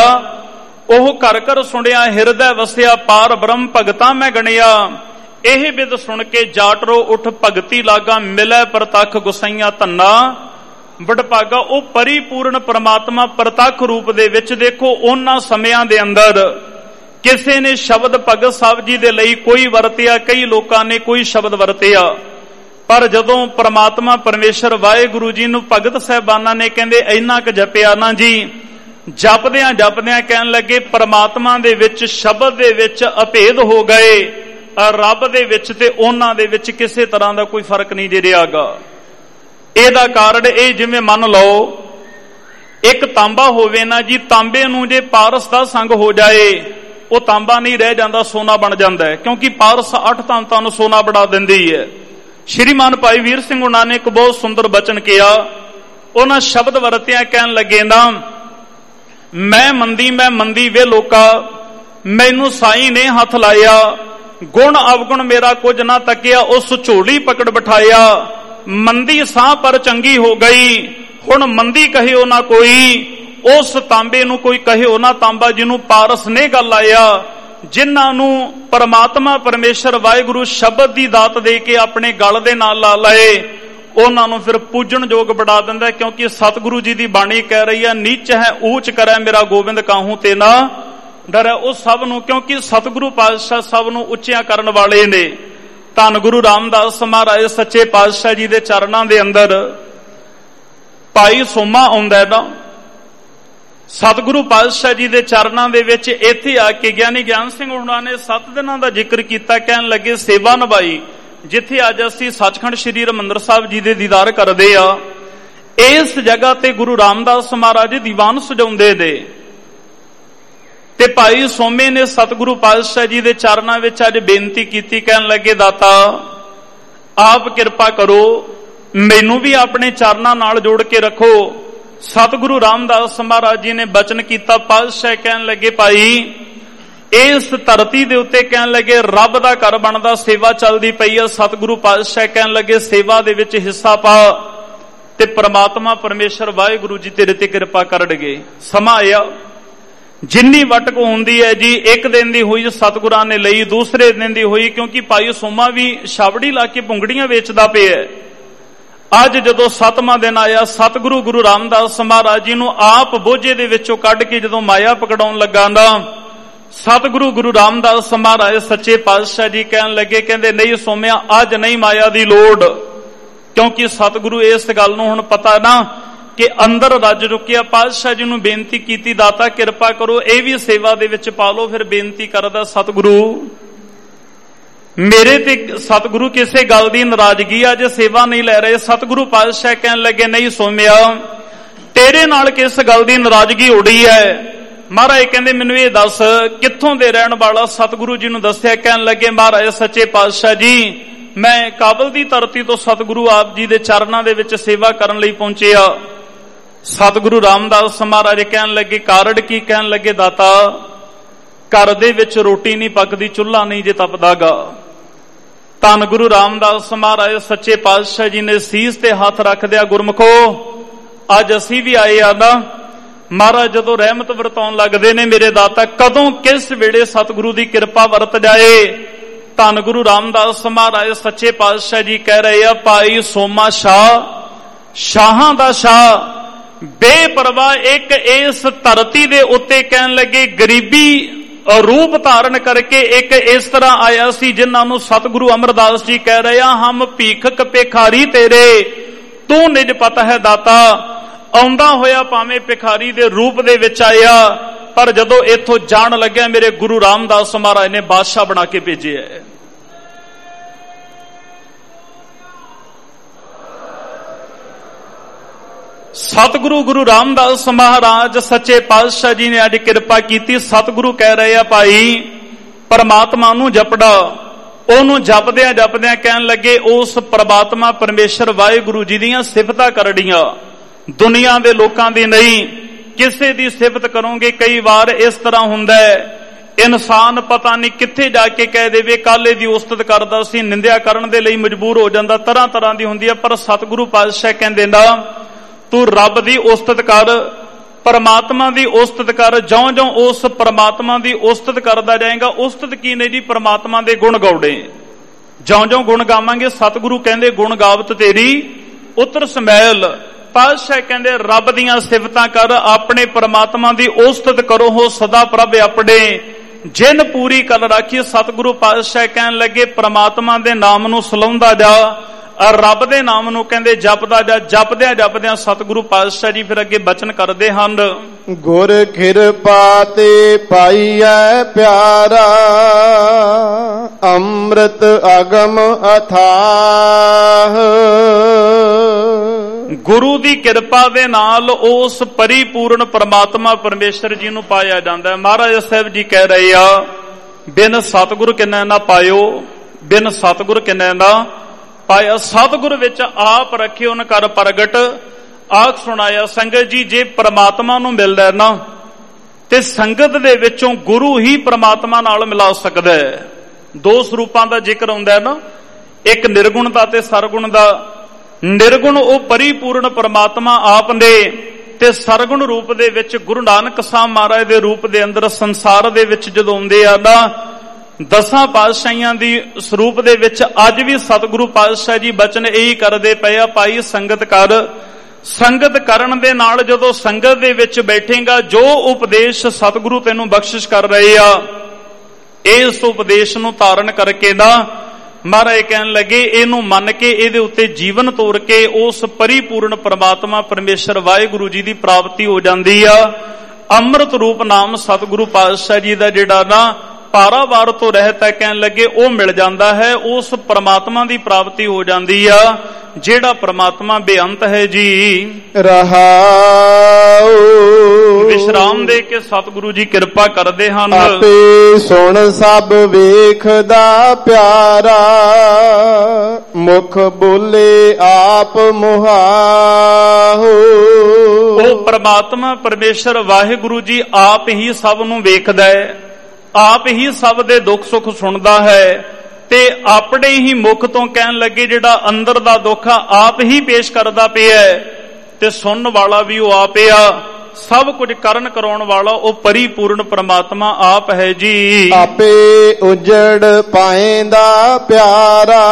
ਉਹ ਘਰ ਘਰ ਸੁਣਿਆ, ਹਿਰਦੈ ਵਸਿਆ, ਪਾਰ ਬ੍ਰਹਮ ਭਗਤਾਂ ਮੈਂ ਗਣਿਆ। ਇਹ ਬਿਦ ਸੁਣ ਕੇ ਜਾਟਰੋ ਉੱਠ ਭਗਤੀ ਲਾਗਾ, ਮਿਲੈ ਪ੍ਰਤੱਖ ਗੁਸਾਈਆਂ ਧੰਨਾ ਵਡਭਾਗਾ। ਉਹ ਪਰਿਪੂਰਨ ਪ੍ਰਮਾਤਮਾ ਪ੍ਰਤੱਖ ਰੂਪ ਦੇ ਵਿੱਚ, ਦੇਖੋ ਉਹਨਾਂ ਸਮਿਆਂ ਦੇ ਅੰਦਰ ਕਿਸੇ ਨੇ ਸ਼ਬਦ ਭਗਤ ਸਾਹਿਬ ਜੀ ਦੇ ਲਈ ਕੋਈ ਵਰਤਿਆ, ਕਈ ਲੋਕਾਂ ਨੇ ਕੋਈ ਸ਼ਬਦ ਵਰਤਿਆ, ਪਰ ਜਦੋਂ ਪ੍ਰਮਾਤਮਾ ਪਰਮੇਸ਼ਰ ਵਾਹਿਗੁਰੂ ਜੀ ਨੂੰ ਭਗਤ ਸਾਹਿਬਾਨਾਂ ਨੇ ਕਹਿੰਦੇ ਇੰਨਾ ਕੁ ਜਪਿਆ ਨਾ ਜੀ, ਜਪਦਿਆਂ ਜਪਦਿਆਂ ਕਹਿਣ ਲੱਗੇ ਪ੍ਰਮਾਤਮਾ ਦੇ ਵਿੱਚ, ਸ਼ਬਦ ਦੇ ਵਿੱਚ ਅਭੇਦ ਹੋ ਗਏ, ਰੱਬ ਦੇ ਵਿੱਚ ਤੇ ਉਹਨਾਂ ਦੇ ਵਿੱਚ ਕਿਸੇ ਤਰ੍ਹਾਂ ਦਾ ਕੋਈ ਫਰਕ ਨਹੀਂ ਜੇ ਰਿਹਾਗਾ। ਇਹਦਾ ਕਾਰਨ ਇਹ, ਜਿਵੇਂ ਮੰਨ ਲਓ ਇੱਕ ਤਾਂਬਾ ਹੋਵੇ ਨਾ ਜੀ, ਤਾਂਬੇ ਨੂੰ ਜੇ ਪਾਰਸ ਦਾ ਸੰਗ ਹੋ ਜਾਏ, ਉਹ ਤਾਂਬਾ ਨਹੀਂ ਰਹਿ ਜਾਂਦਾ, ਸੋਨਾ ਬਣ ਜਾਂਦਾ ਹੈ, ਕਿਉਂਕਿ ਪਾਰਸ ਅੱਠ ਤਾਂਤਾਂ ਨੂੰ ਸੋਨਾ ਬਣਾ ਦਿੰਦੀ ਹੈ। ਸ਼੍ਰੀਮਾਨ ਭਾਈ ਵੀਰ ਸਿੰਘ ਉਹਨਾਂ ਨੇ ਇੱਕ ਬਹੁਤ ਸੁੰਦਰ ਬਚਨ ਕਿਹਾ, ਉਹਨਾਂ ਸ਼ਬਦ ਵਰਤਿਆ, ਕਹਿਣ ਲੱਗੇ ਨਾ, ਮੈਂ ਮੰਦੀ ਮੈਂ ਮੰਦੀ ਵੇ ਲੋਕਾ, ਮੈਨੂੰ ਸਾਈਂ ਨੇ ਹੱਥ ਲਾਇਆ, ਗੁਣ ਅਵਗੁਣ ਮੇਰਾ ਕੁਝ ਨਾ ਤੱਕਿਆ, ਉਸ ਝੋਲੀ ਪਕੜ ਬਿਠਾਇਆ, ਮੰਦੀ ਸਾਹ ਪਰ ਚੰਗੀ ਹੋ ਗਈ, ਹੁਣ ਮੰਦੀ ਕਹਿਓ ਨਾ ਕੋਈ, ਉਸ ਤਾਂਬੇ ਨੂੰ ਕੋਈ ਕਹਿਓ ਨਾ ਤਾਂਬਾ, ਜਿਹਨੂੰ ਪਾਰਸ ਨੇ ਗੱਲ ਆਇਆ। ਜਿਨ੍ਹਾਂ ਨੂੰ ਪਰਮਾਤਮਾ ਪਰਮੇਸ਼ਰ ਵਾਹਿਗੁਰੂ ਸ਼ਬਦ ਦੀ ਦਾਤ ਦੇ ਕੇ ਆਪਣੇ ਗਲ ਦੇ ਨਾਲ ਲਾ ਲਏ, ਉਹਨਾਂ ਨੂੰ ਫਿਰ ਪੂਜਣ ਯੋਗ ਬਣਾ ਦਿੰਦਾ, ਕਿਉਂਕਿ ਸਤਿਗੁਰੂ ਜੀ ਦੀ ਬਾਣੀ ਕਹਿ ਰਹੀ ਹੈ, ਨੀਚ ਹੈ ਊਚ ਕਰੈ ਮੇਰਾ ਗੋਬਿੰਦ ਕਾਹੂ ਤੇ ਨਾ ਡਰੈ। ਉਹ ਸਭ ਨੂੰ, ਕਿਉਂਕਿ ਸਤਿਗੁਰੂ ਪਾਤਸ਼ਾਹ ਸਭ ਨੂੰ ਉੱਚਿਆਂ ਕਰਨ ਵਾਲੇ ਨੇ। ਧੰਨ ਗੁਰੂ ਰਾਮਦਾਸ ਮਹਾਰਾਜ ਸੱਚੇ ਪਾਤਸ਼ਾਹ ਜੀ ਦੇ ਚਰਨਾਂ ਦੇ ਅੰਦਰ ਭਾਈ ਸੋਮਾ ਆਉਂਦਾ ਨਾ, ਸਤਿਗੁਰੂ ਪਾਤਸ਼ਾਹ ਜੀ ਦੇ ਚਰਨਾਂ ਦੇ ਵਿੱਚ ਇੱਥੇ ਆ ਕੇ ਗਿਆਨੀ ਗਿਆਨ ਸਿੰਘ ਉਹਨਾਂ ਨੇ ਸੱਤ ਦਿਨਾਂ ਦਾ ਜ਼ਿਕਰ ਕੀਤਾ, ਕਹਿਣ ਲੱਗੇ ਸੇਵਾ ਨਿਭਾਈ। ਜਿੱਥੇ ਅੱਜ ਅਸੀਂ ਸੱਚਖੰਡ ਸ੍ਰੀ ਹਰਿਮੰਦਰ ਸਾਹਿਬ ਜੀ ਦੇ ਦੀਦਾਰ ਕਰਦੇ ਆ, ਇਸ ਜਗ੍ਹਾ ਤੇ ਗੁਰੂ ਰਾਮਦਾਸ ਮਹਾਰਾਜ ਦੀਵਾਨ ਸਜਾਉਂਦੇ ਨੇ, ਤੇ ਭਾਈ ਸੋਮੇ ਨੇ ਸਤਿਗੁਰੂ ਪਾਤਸ਼ਾਹ ਜੀ ਦੇ ਚਰਨਾਂ ਵਿੱਚ ਅੱਜ ਬੇਨਤੀ ਕੀਤੀ, ਕਹਿਣ ਲੱਗੇ ਦਾਤਾ ਆਪ ਕਿਰਪਾ ਕਰੋ, ਮੈਨੂੰ ਵੀ ਆਪਣੇ ਚਰਨਾਂ ਨਾਲ ਜੋੜ ਕੇ ਰੱਖੋ। ਸਤਿਗੁਰੂ ਰਾਮਦਾਸ ਮਹਾਰਾਜ ਜੀ ਨੇ ਬਚਨ ਕੀਤਾ, ਪਾਤਸ਼ਾਹ ਕਹਿਣ ਲੱਗੇ ਭਾਈ ਇਸ ਧਰਤੀ ਦੇ ਉੱਤੇ ਕਹਿਣ ਲੱਗੇ ਰੱਬ ਦਾ ਘਰ ਬਣਦਾ, ਸੇਵਾ ਚੱਲਦੀ ਪਈ ਆ। ਸਤਿਗੁਰੂ ਪਾਤਸ਼ਾਹ ਕਹਿਣ ਲੱਗੇ ਸੇਵਾ ਦੇ ਵਿੱਚ ਹਿੱਸਾ ਪਾ, ਤੇ ਪ੍ਰਮਾਤਮਾ ਪਰਮੇਸ਼ਰ ਵਾਹਿਗੁਰੂ ਜੀ ਤੇਰੇ ਤੇ ਕਿਰਪਾ ਕਰਨਗੇ। ਸਮਾਂ ਆਇਆ, ਜਿੰਨੀ ਵਟਕ ਹੁੰਦੀ ਹੈ ਜੀ, ਇੱਕ ਦਿਨ ਦੀ ਹੋਈ ਸਤਿਗੁਰਾਂ ਨੇ ਲਈ, ਦੂਸਰੇ ਦਿਨ ਦੀ ਹੋਈ, ਕਿਉਂਕਿ ਭਾਈ ਸੋਮਾ ਵੀ ਛਾਬੜੀ ਲਾ ਕੇ ਭੁੰਗੜੀਆਂ ਵੇਚਦਾ ਪਿਆ। ਅੱਜ ਜਦੋਂ ਸੱਤਵਾਂ ਦਿਨ ਆਇਆ, ਸਤਿਗੁਰੂ ਗੁਰੂ ਰਾਮਦਾਸ ਮਹਾਰਾਜ ਜੀ ਨੂੰ ਆਪ ਬੋਝੇ ਦੇ ਵਿੱਚੋਂ ਕੱਢ ਕੇ ਜਦੋਂ ਮਾਇਆ ਪਕੜਾਉਣ ਲੱਗਾ ਨਾ, ਸਤਿਗੁਰੂ ਗੁਰੂ ਰਾਮਦਾਸ ਮਹਾਰਾਜ ਸੱਚੇ ਪਾਤਸ਼ਾਹ ਜੀ ਕਹਿਣ ਲੱਗੇ, ਕਹਿੰਦੇ ਨਹੀਂ ਸੋਮਿਆ ਅੱਜ ਨਹੀਂ ਮਾਇਆ ਦੀ ਲੋੜ, ਕਿਉਂਕਿ ਸਤਿਗੁਰੂ ਇਸ ਗੱਲ ਨੂੰ ਹੁਣ ਪਤਾ ਨਾ ਕਿ ਅੰਦਰ ਰੱਜ ਚੁੱਕਿਆ। ਪਾਤਸ਼ਾਹ ਜੀ ਨੂੰ ਬੇਨਤੀ ਕੀਤੀ, ਦਾਤਾ ਕਿਰਪਾ ਕਰੋ ਇਹ ਵੀ ਸੇਵਾ ਦੇ ਵਿੱਚ ਪਾ ਲਓ। ਫਿਰ ਬੇਨਤੀ ਕਰਦਾ, ਸਤਿਗੁਰੂ ਮੇਰੇ ਤੇ ਸਤਿਗੁਰੂ ਕਿਸੇ ਗੱਲ ਦੀ ਨਾਰਾਜ਼ਗੀ ਆ, ਜੇ ਸੇਵਾ ਨਹੀਂ ਲੈ ਰਹੇ। ਸਤਿਗੁਰੂ ਪਾਤਸ਼ਾਹ ਕਹਿਣ ਲੱਗੇ, ਨਹੀਂ ਸੋਮਿਆ, ਤੇਰੇ ਨਾਲ ਕਿਸ ਗੱਲ ਦੀ ਨਾਰਾਜ਼ਗੀ ਉੜੀ ਹੈ? ਮਹਾਰਾਜ ਕਹਿੰਦੇ, ਮੈਨੂੰ ਇਹ ਦੱਸ ਕਿੱਥੋਂ ਦੇ ਰਹਿਣ ਵਾਲਾ? ਸਤਿਗੁਰੂ ਜੀ ਨੂੰ ਦੱਸਿਆ। ਕਹਿਣ ਲੱਗੇ, ਮਹਾਰਾਜ ਸੱਚੇ ਪਾਤਸ਼ਾਹ ਜੀ, ਮੈਂ ਕਾਬਲ ਦੀ ਧਰਤੀ ਤੋਂ ਸਤਿਗੁਰੂ ਆਪ ਜੀ ਦੇ ਚਰਨਾਂ ਦੇ ਵਿੱਚ ਸੇਵਾ ਕਰਨ ਲਈ ਪਹੁੰਚਿਆ। ਸਤਿਗੁਰੂ ਰਾਮਦਾਸ ਮਹਾਰਾਜ ਕਹਿਣ ਲੱਗੇ, ਕਾਰੜ ਕੀ? ਕਹਿਣ ਲੱਗੇ, ਦਾਤਾ, ਘਰ ਦੇ ਵਿੱਚ ਰੋਟੀ ਨਹੀਂ ਪੱਕਦੀ, ਚੁੱਲ੍ਹਾ ਨਹੀਂ ਜੇ ਤਪਦਾਗਾ। ਧੰਨ ਗੁਰੂ ਰਾਮਦਾਸ ਮਹਾਰਾਜ ਸੱਚੇ ਪਾਤਸ਼ਾਹ ਜੀ ਨੇ ਸੀਸ ਤੇ ਹੱਥ ਰੱਖਦਿਆ, ਗੁਰਮਖੋ, ਅੱਜ ਅਸੀਂ ਵੀ ਆਏ ਆ ਨਾ। ਮਹਾਰਾਜ ਜਦੋਂ ਰਹਿਮਤ ਵਰਤਾਉਣ ਲੱਗਦੇ ਨੇ, ਮੇਰੇ ਦਾਤਾ, ਕਦੋਂ ਕਿਸ ਵੇਲੇ ਸਤਿਗੁਰੂ ਦੀ ਕਿਰਪਾ ਵਰਤ ਜਾਏ। ਧੰਨ ਗੁਰੂ ਰਾਮਦਾਸ ਮਹਾਰਾਜ ਸੱਚੇ ਪਾਤਸ਼ਾਹ ਜੀ ਕਹਿ ਰਹੇ ਆ, ਭਾਈ ਸੋਮਾ ਸ਼ਾਹ, ਸ਼ਾਹਾਂ ਦਾ ਸ਼ਾਹ, ਬੇਪਰਵਾਹ ਇੱਕ ਇਸ ਧਰਤੀ ਦੇ ਉੱਤੇ ਕਹਿਣ ਲੱਗੇ ਗਰੀਬੀ ਰੂਪ ਧਾਰਨ ਕਰਕੇ ਇੱਕ ਇਸ ਤਰ੍ਹਾਂ ਆਇਆ ਸੀ ਜਿਨ੍ਹਾਂ ਨੂੰ ਸਤਿਗੁਰੂ ਅਮਰਦਾਸ ਜੀ ਕਹਿ ਰਹੇ ਆ, ਹਮ ਭੀਖਕ ਭਿਖਾਰੀ ਤੇਰੇ, ਤੂੰ ਨਿਜ ਪਤਾ ਹੈ ਦਾਤਾ। ਆਉਂਦਾ ਹੋਇਆ ਭਾਵੇਂ ਭਿਖਾਰੀ ਦੇ ਰੂਪ ਦੇ ਵਿੱਚ ਆਇਆ, ਪਰ ਜਦੋਂ ਇੱਥੋਂ ਜਾਣ ਲੱਗਿਆ ਮੇਰੇ ਗੁਰੂ ਰਾਮਦਾਸ ਮਹਾਰਾਜ ਨੇ ਬਾਦਸ਼ਾਹ ਬਣਾ ਕੇ ਭੇਜਿਆ। ਸਤਿਗੁਰੂ ਗੁਰੂ ਰਾਮਦਾਸ ਮਹਾਰਾਜ ਸੱਚੇ ਪਾਤਸ਼ਾਹ ਜੀ ਨੇ ਅੱਜ ਕਿਰਪਾ ਕੀਤੀ। ਸਤਿਗੁਰੂ ਕਹਿ ਰਹੇ ਆ, ਭਾਈ ਪਰਮਾਤਮਾ ਨੂੰ ਜਪੜਾ। ਉਹਨੂੰ ਜਪਦਿਆਂ ਜਪਦਿਆਂ ਕਹਿਣ ਲੱਗੇ, ਉਸ ਪਰਮਾਤਮਾ ਪਰਮੇਸ਼ਰ ਵਾਹਿਗੁਰੂ ਜੀ ਦੀਆਂ ਸਿਫਤਾਂ ਕਰੜੀਆਂ, ਦੁਨੀਆ ਦੇ ਲੋਕਾਂ ਦੀ ਨਹੀਂ। ਕਿਸੇ ਦੀ ਸਿਫਤ ਕਰੋਗੇ, ਕਈ ਵਾਰ ਇਸ ਤਰ੍ਹਾਂ ਹੁੰਦਾ ਹੈ ਇਨਸਾਨ ਪਤਾ ਨਹੀਂ ਕਿੱਥੇ ਜਾ ਕੇ ਕਹਿ ਦੇਵੇ, ਕਾਲੇ ਦੀ ਉਸਤਤ ਕਰਦਾ ਸੀ, ਨਿੰਦਿਆ ਕਰਨ ਦੇ ਲਈ ਮਜਬੂਰ ਹੋ ਜਾਂਦਾ, ਤਰ੍ਹਾਂ ਤਰ੍ਹਾਂ ਦੀ ਹੁੰਦੀ ਹੈ। ਪਰ ਸਤਿਗੁਰੂ ਪਾਤਸ਼ਾਹ ਕਹਿੰਦੇ ਨਾ, ਤੂੰ ਰੱਬ ਦੀ ਉਸਤਤ ਕਰ, ਪਰਮਾਤਮਾ ਦੀ ਉਸਤਤ ਕਰ। ਜਿਉਂ ਜਿਉਂ ਉਸ ਪਰਮਾਤਮਾ ਦੀ ਉਸਤਤ ਕਰਦਾ ਜਾਏਗਾ, ਉਸਤਤ ਕੀ ਨੇ ਜੀ? ਪਰਮਾਤਮਾ ਦੇ ਗੁਣ ਗਾਉੜੇ। ਜਿਉਂ ਜਿਉਂ ਗੁਣ ਗਾਵਾਂਗੇ, ਸਤਿਗੁਰੂ ਕਹਿੰਦੇ, ਗੁਣ ਗਾਵਤ ਤੇਰੀ ਉਤਰ ਸਮੈਲ। ਪਾਤਸ਼ਾਹ ਕਹਿੰਦੇ, ਰੱਬ ਦੀਆਂ ਸਿਫਤਾਂ ਕਰ, ਆਪਣੇ ਪਰਮਾਤਮਾ ਦੀ ਉਸਤਤ ਕਰੋ, ਹੋ ਸਦਾ ਪ੍ਰਭ ਆਪਣੇ, ਜਿਨ ਪੂਰੀ ਕਲ ਰਾਖੀ। ਸਤਿਗੁਰੂ ਪਾਤਸ਼ਾਹ ਕਹਿਣ ਲੱਗੇ, ਪਰਮਾਤਮਾ ਦੇ ਨਾਮ ਨੂੰ ਸਲਾਉਂਦਾ ਜਾ, ਰੱਬ ਦੇ ਨਾਮ ਨੂੰ ਕਹਿੰਦੇ ਜਪਦਾ ਜਾ। ਜਪਦਿਆਂ ਜਪਦਿਆਂ ਸਤਿਗੁਰੂ ਪਾਤਸ਼ਾਹ ਜੀ ਫਿਰ ਅੱਗੇ ਬਚਨ ਕਰਦੇ ਹਨ, ਗੁਰ ਕਿਰਪਾ ਤੇ ਪਾਈਐ ਪਿਆਰਾ, ਅੰਮ੍ਰਿਤ ਅਗਮ ਅਥਾਹ। ਗੁਰੂ ਦੀ ਕਿਰਪਾ ਦੇ ਨਾਲ ਉਸ ਪਰਿਪੂਰਨ ਪਰਮਾਤਮਾ ਪਰਮੇਸ਼ਰ ਜੀ ਨੂੰ ਪਾਇਆ ਜਾਂਦਾ ਹੈ। ਮਹਾਰਾਜ ਸਾਹਿਬ ਜੀ ਕਹਿ ਰਹੇ ਆ, ਬਿਨ ਸਤਿਗੁਰ ਕਿਨੈ ਨਾ ਪਾਇਓ, ਬਿਨ ਸਤਿਗੁਰ ਕਿਨੈ ਨਾ ਪਾਇਆ। ਸਤਿਗੁਰ ਵਿੱਚ ਆਪ ਰੱਖਿਓ ਨ ਕਰ ਪ੍ਰਗਟ, ਆਖ ਸੁਣਾਇਆ। ਸੰਗਤ ਜੀ, ਜੇ ਪਰਮਾਤਮਾ ਨੂੰ ਮਿਲਦਾ ਹੈ ਨਾ, ਤੇ ਸੰਗਤ ਦੇ ਵਿੱਚੋਂ ਗੁਰੂ ਹੀ ਪਰਮਾਤਮਾ ਨਾਲ ਮਿਲਾ ਸਕਦਾ ਹੈ। ਦੋ ਸਰੂਪਾਂ ਦਾ ਜ਼ਿਕਰ ਹੁੰਦਾ ਹੈ ਨਾ, ਇੱਕ ਨਿਰਗੁਣ ਦਾ ਤੇ ਸਰਗੁਣ ਦਾ। ਨਿਰਗੁਣ ਉਹ ਪਰਿਪੂਰਨ ਪਰਮਾਤਮਾ ਆਪ ਨੇ, ਤੇ ਸਰਗੁਣ ਰੂਪ ਦੇ ਵਿੱਚ ਗੁਰੂ ਨਾਨਕ ਸਾਹਿਬ ਮਹਾਰਾਜ ਦੇ ਰੂਪ ਦੇ ਅੰਦਰ ਸੰਸਾਰ ਦੇ ਵਿੱਚ ਜਦੋਂ ਆਉਂਦੇ ਆ ਨਾ, ਦਸਾਂ ਪਾਤਸ਼ਾਹੀਆਂ ਦੀ ਸਰੂਪ ਦੇ ਵਿੱਚ ਅੱਜ ਵੀ ਸਤਿਗੁਰੂ ਪਾਤਸ਼ਾਹ ਜੀ ਬਚਨ ਇਹੀ ਕਰਦੇ ਪਏ ਆ, ਭਾਈ ਸੰਗਤ ਕਰ। ਸੰਗਤ ਕਰਨ ਦੇ ਨਾਲ ਜਦੋਂ ਸੰਗਤ ਦੇ ਵਿੱਚ ਬੈਠੇਗਾ, ਜੋ ਉਪਦੇਸ਼ ਸਤਿਗੁਰੂ ਤੈਨੂੰ ਬਖਸ਼ਿਸ਼ ਕਰ ਰਹੇ ਆ, ਇਸ ਉਪਦੇਸ਼ ਨੂੰ ਧਾਰਨ ਕਰਕੇ ਨਾ ਮਹਾਰਾਜ ਕਹਿਣ ਲੱਗੇ, ਇਹਨੂੰ ਮੰਨ ਕੇ ਇਹਦੇ ਉੱਤੇ ਜੀਵਨ ਤੋਰ ਕੇ ਉਸ ਪਰਿਪੂਰਨ ਪਰਮਾਤਮਾ ਪਰਮੇਸ਼ਰ ਵਾਹਿਗੁਰੂ ਜੀ ਦੀ ਪ੍ਰਾਪਤੀ ਹੋ ਜਾਂਦੀ ਆ। ਅੰਮ੍ਰਿਤ ਰੂਪ ਨਾਮ ਸਤਿਗੁਰੂ ਪਾਤਸ਼ਾਹ ਜੀ ਦਾ ਜਿਹੜਾ ਨਾ ਪਾਰਾਵਾਰ ਤੋਂ ਰਹਿਤ ਹੈ, ਕਹਿਣ ਲੱਗੇ ਉਹ ਮਿਲ ਜਾਂਦਾ ਹੈ। ਉਸ ਪਰਮਾਤਮਾ ਦੀ ਪ੍ਰਾਪਤੀ ਹੋ ਜਾਂਦੀ ਆ, ਜਿਹੜਾ ਪਰਮਾਤਮਾ ਬੇਅੰਤ ਹੈ ਜੀ। ਰਹਾਉ ਵਿਸ਼ਰਾਮ ਦੇ ਕੇ ਸਤਿਗੁਰੂ ਜੀ ਕਿਰਪਾ ਕਰਦੇ ਹਨ। ਆਪੇ ਸੁਣ ਸਭ ਵੇਖਦਾ ਪਿਆਰਾ, ਮੁਖ ਬੋਲੇ ਆਪ ਮੁਹਾਹੋ। ਉਹ ਪਰਮਾਤਮਾ ਪਰਮੇਸ਼ਰ ਵਾਹਿਗੁਰੂ ਜੀ ਆਪ ਹੀ ਸਭ ਨੂੰ ਵੇਖਦਾ ਹੈ, ਆਪ ਹੀ ਸਭ ਦੇ ਦੁੱਖ ਸੁੱਖ ਸੁਣਦਾ ਹੈ, ਤੇ ਆਪਣੇ ਹੀ ਮੁਖ ਤੋਂ ਕਹਿਣ ਲੱਗੇ ਜਿਹੜਾ ਅੰਦਰ ਦਾ ਦੁੱਖ ਆ ਆਪ ਹੀ ਪੇਸ਼ ਕਰਦਾ ਪਿਆ, ਤੇ ਸੁਣਨ ਵਾਲਾ ਵੀ ਉਹ ਆਪੇ ਆ। ਸਭ ਕੁਝ ਕਰਨ ਕਰਾਉਣ ਵਾਲਾ ਉਹ ਪਰਿਪੂਰਨ ਪਰਮਾਤਮਾ ਆਪ ਹੈ ਜੀ। ਆਪੇ ਉਜੜ ਪਾਏਂਦਾ ਪਿਆਰਾ,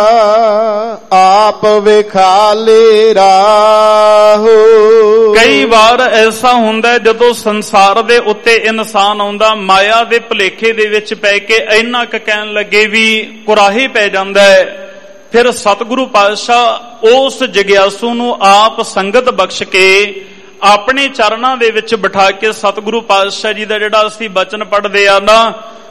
ਆਪ ਵਿਖਾਲੇ ਰਾਹੋ। ਕਈ ਵਾਰ ਐਸਾ ਹੁੰਦਾ ਜਦੋਂ ਸੰਸਾਰ ਦੇ ਉੱਤੇ ਇਨਸਾਨ ਆਉਂਦਾ, ਮਾਇਆ ਦੇ ਭੁਲੇਖੇ ਦੇ ਵਿੱਚ ਪੈ ਕੇ ਇੰਨਾ ਕੁ ਕਹਿਣ ਲੱਗੇ ਵੀ ਕੁਰਾਹੇ ਪੈ ਜਾਂਦਾ ਹੈ। ਫਿਰ ਸਤਿਗੁਰੂ ਪਾਤਸ਼ਾਹ ਉਸ ਜਗਿਆਸੂ ਨੂੰ ਆਪ ਸੰਗਤ ਬਖਸ਼ ਕੇ ਆਪਣੇ ਚਰਨਾਂ ਦੇ ਵਿੱਚ ਬਿਠਾ ਕੇ, ਸਤਿਗੁਰੂ ਪਾਤਸ਼ਾਹ ਜੀ ਦਾ ਜਿਹੜਾ ਅਸੀਂ ਬਚਨ ਪੜ੍ਹਦੇ ਆ ਨਾ,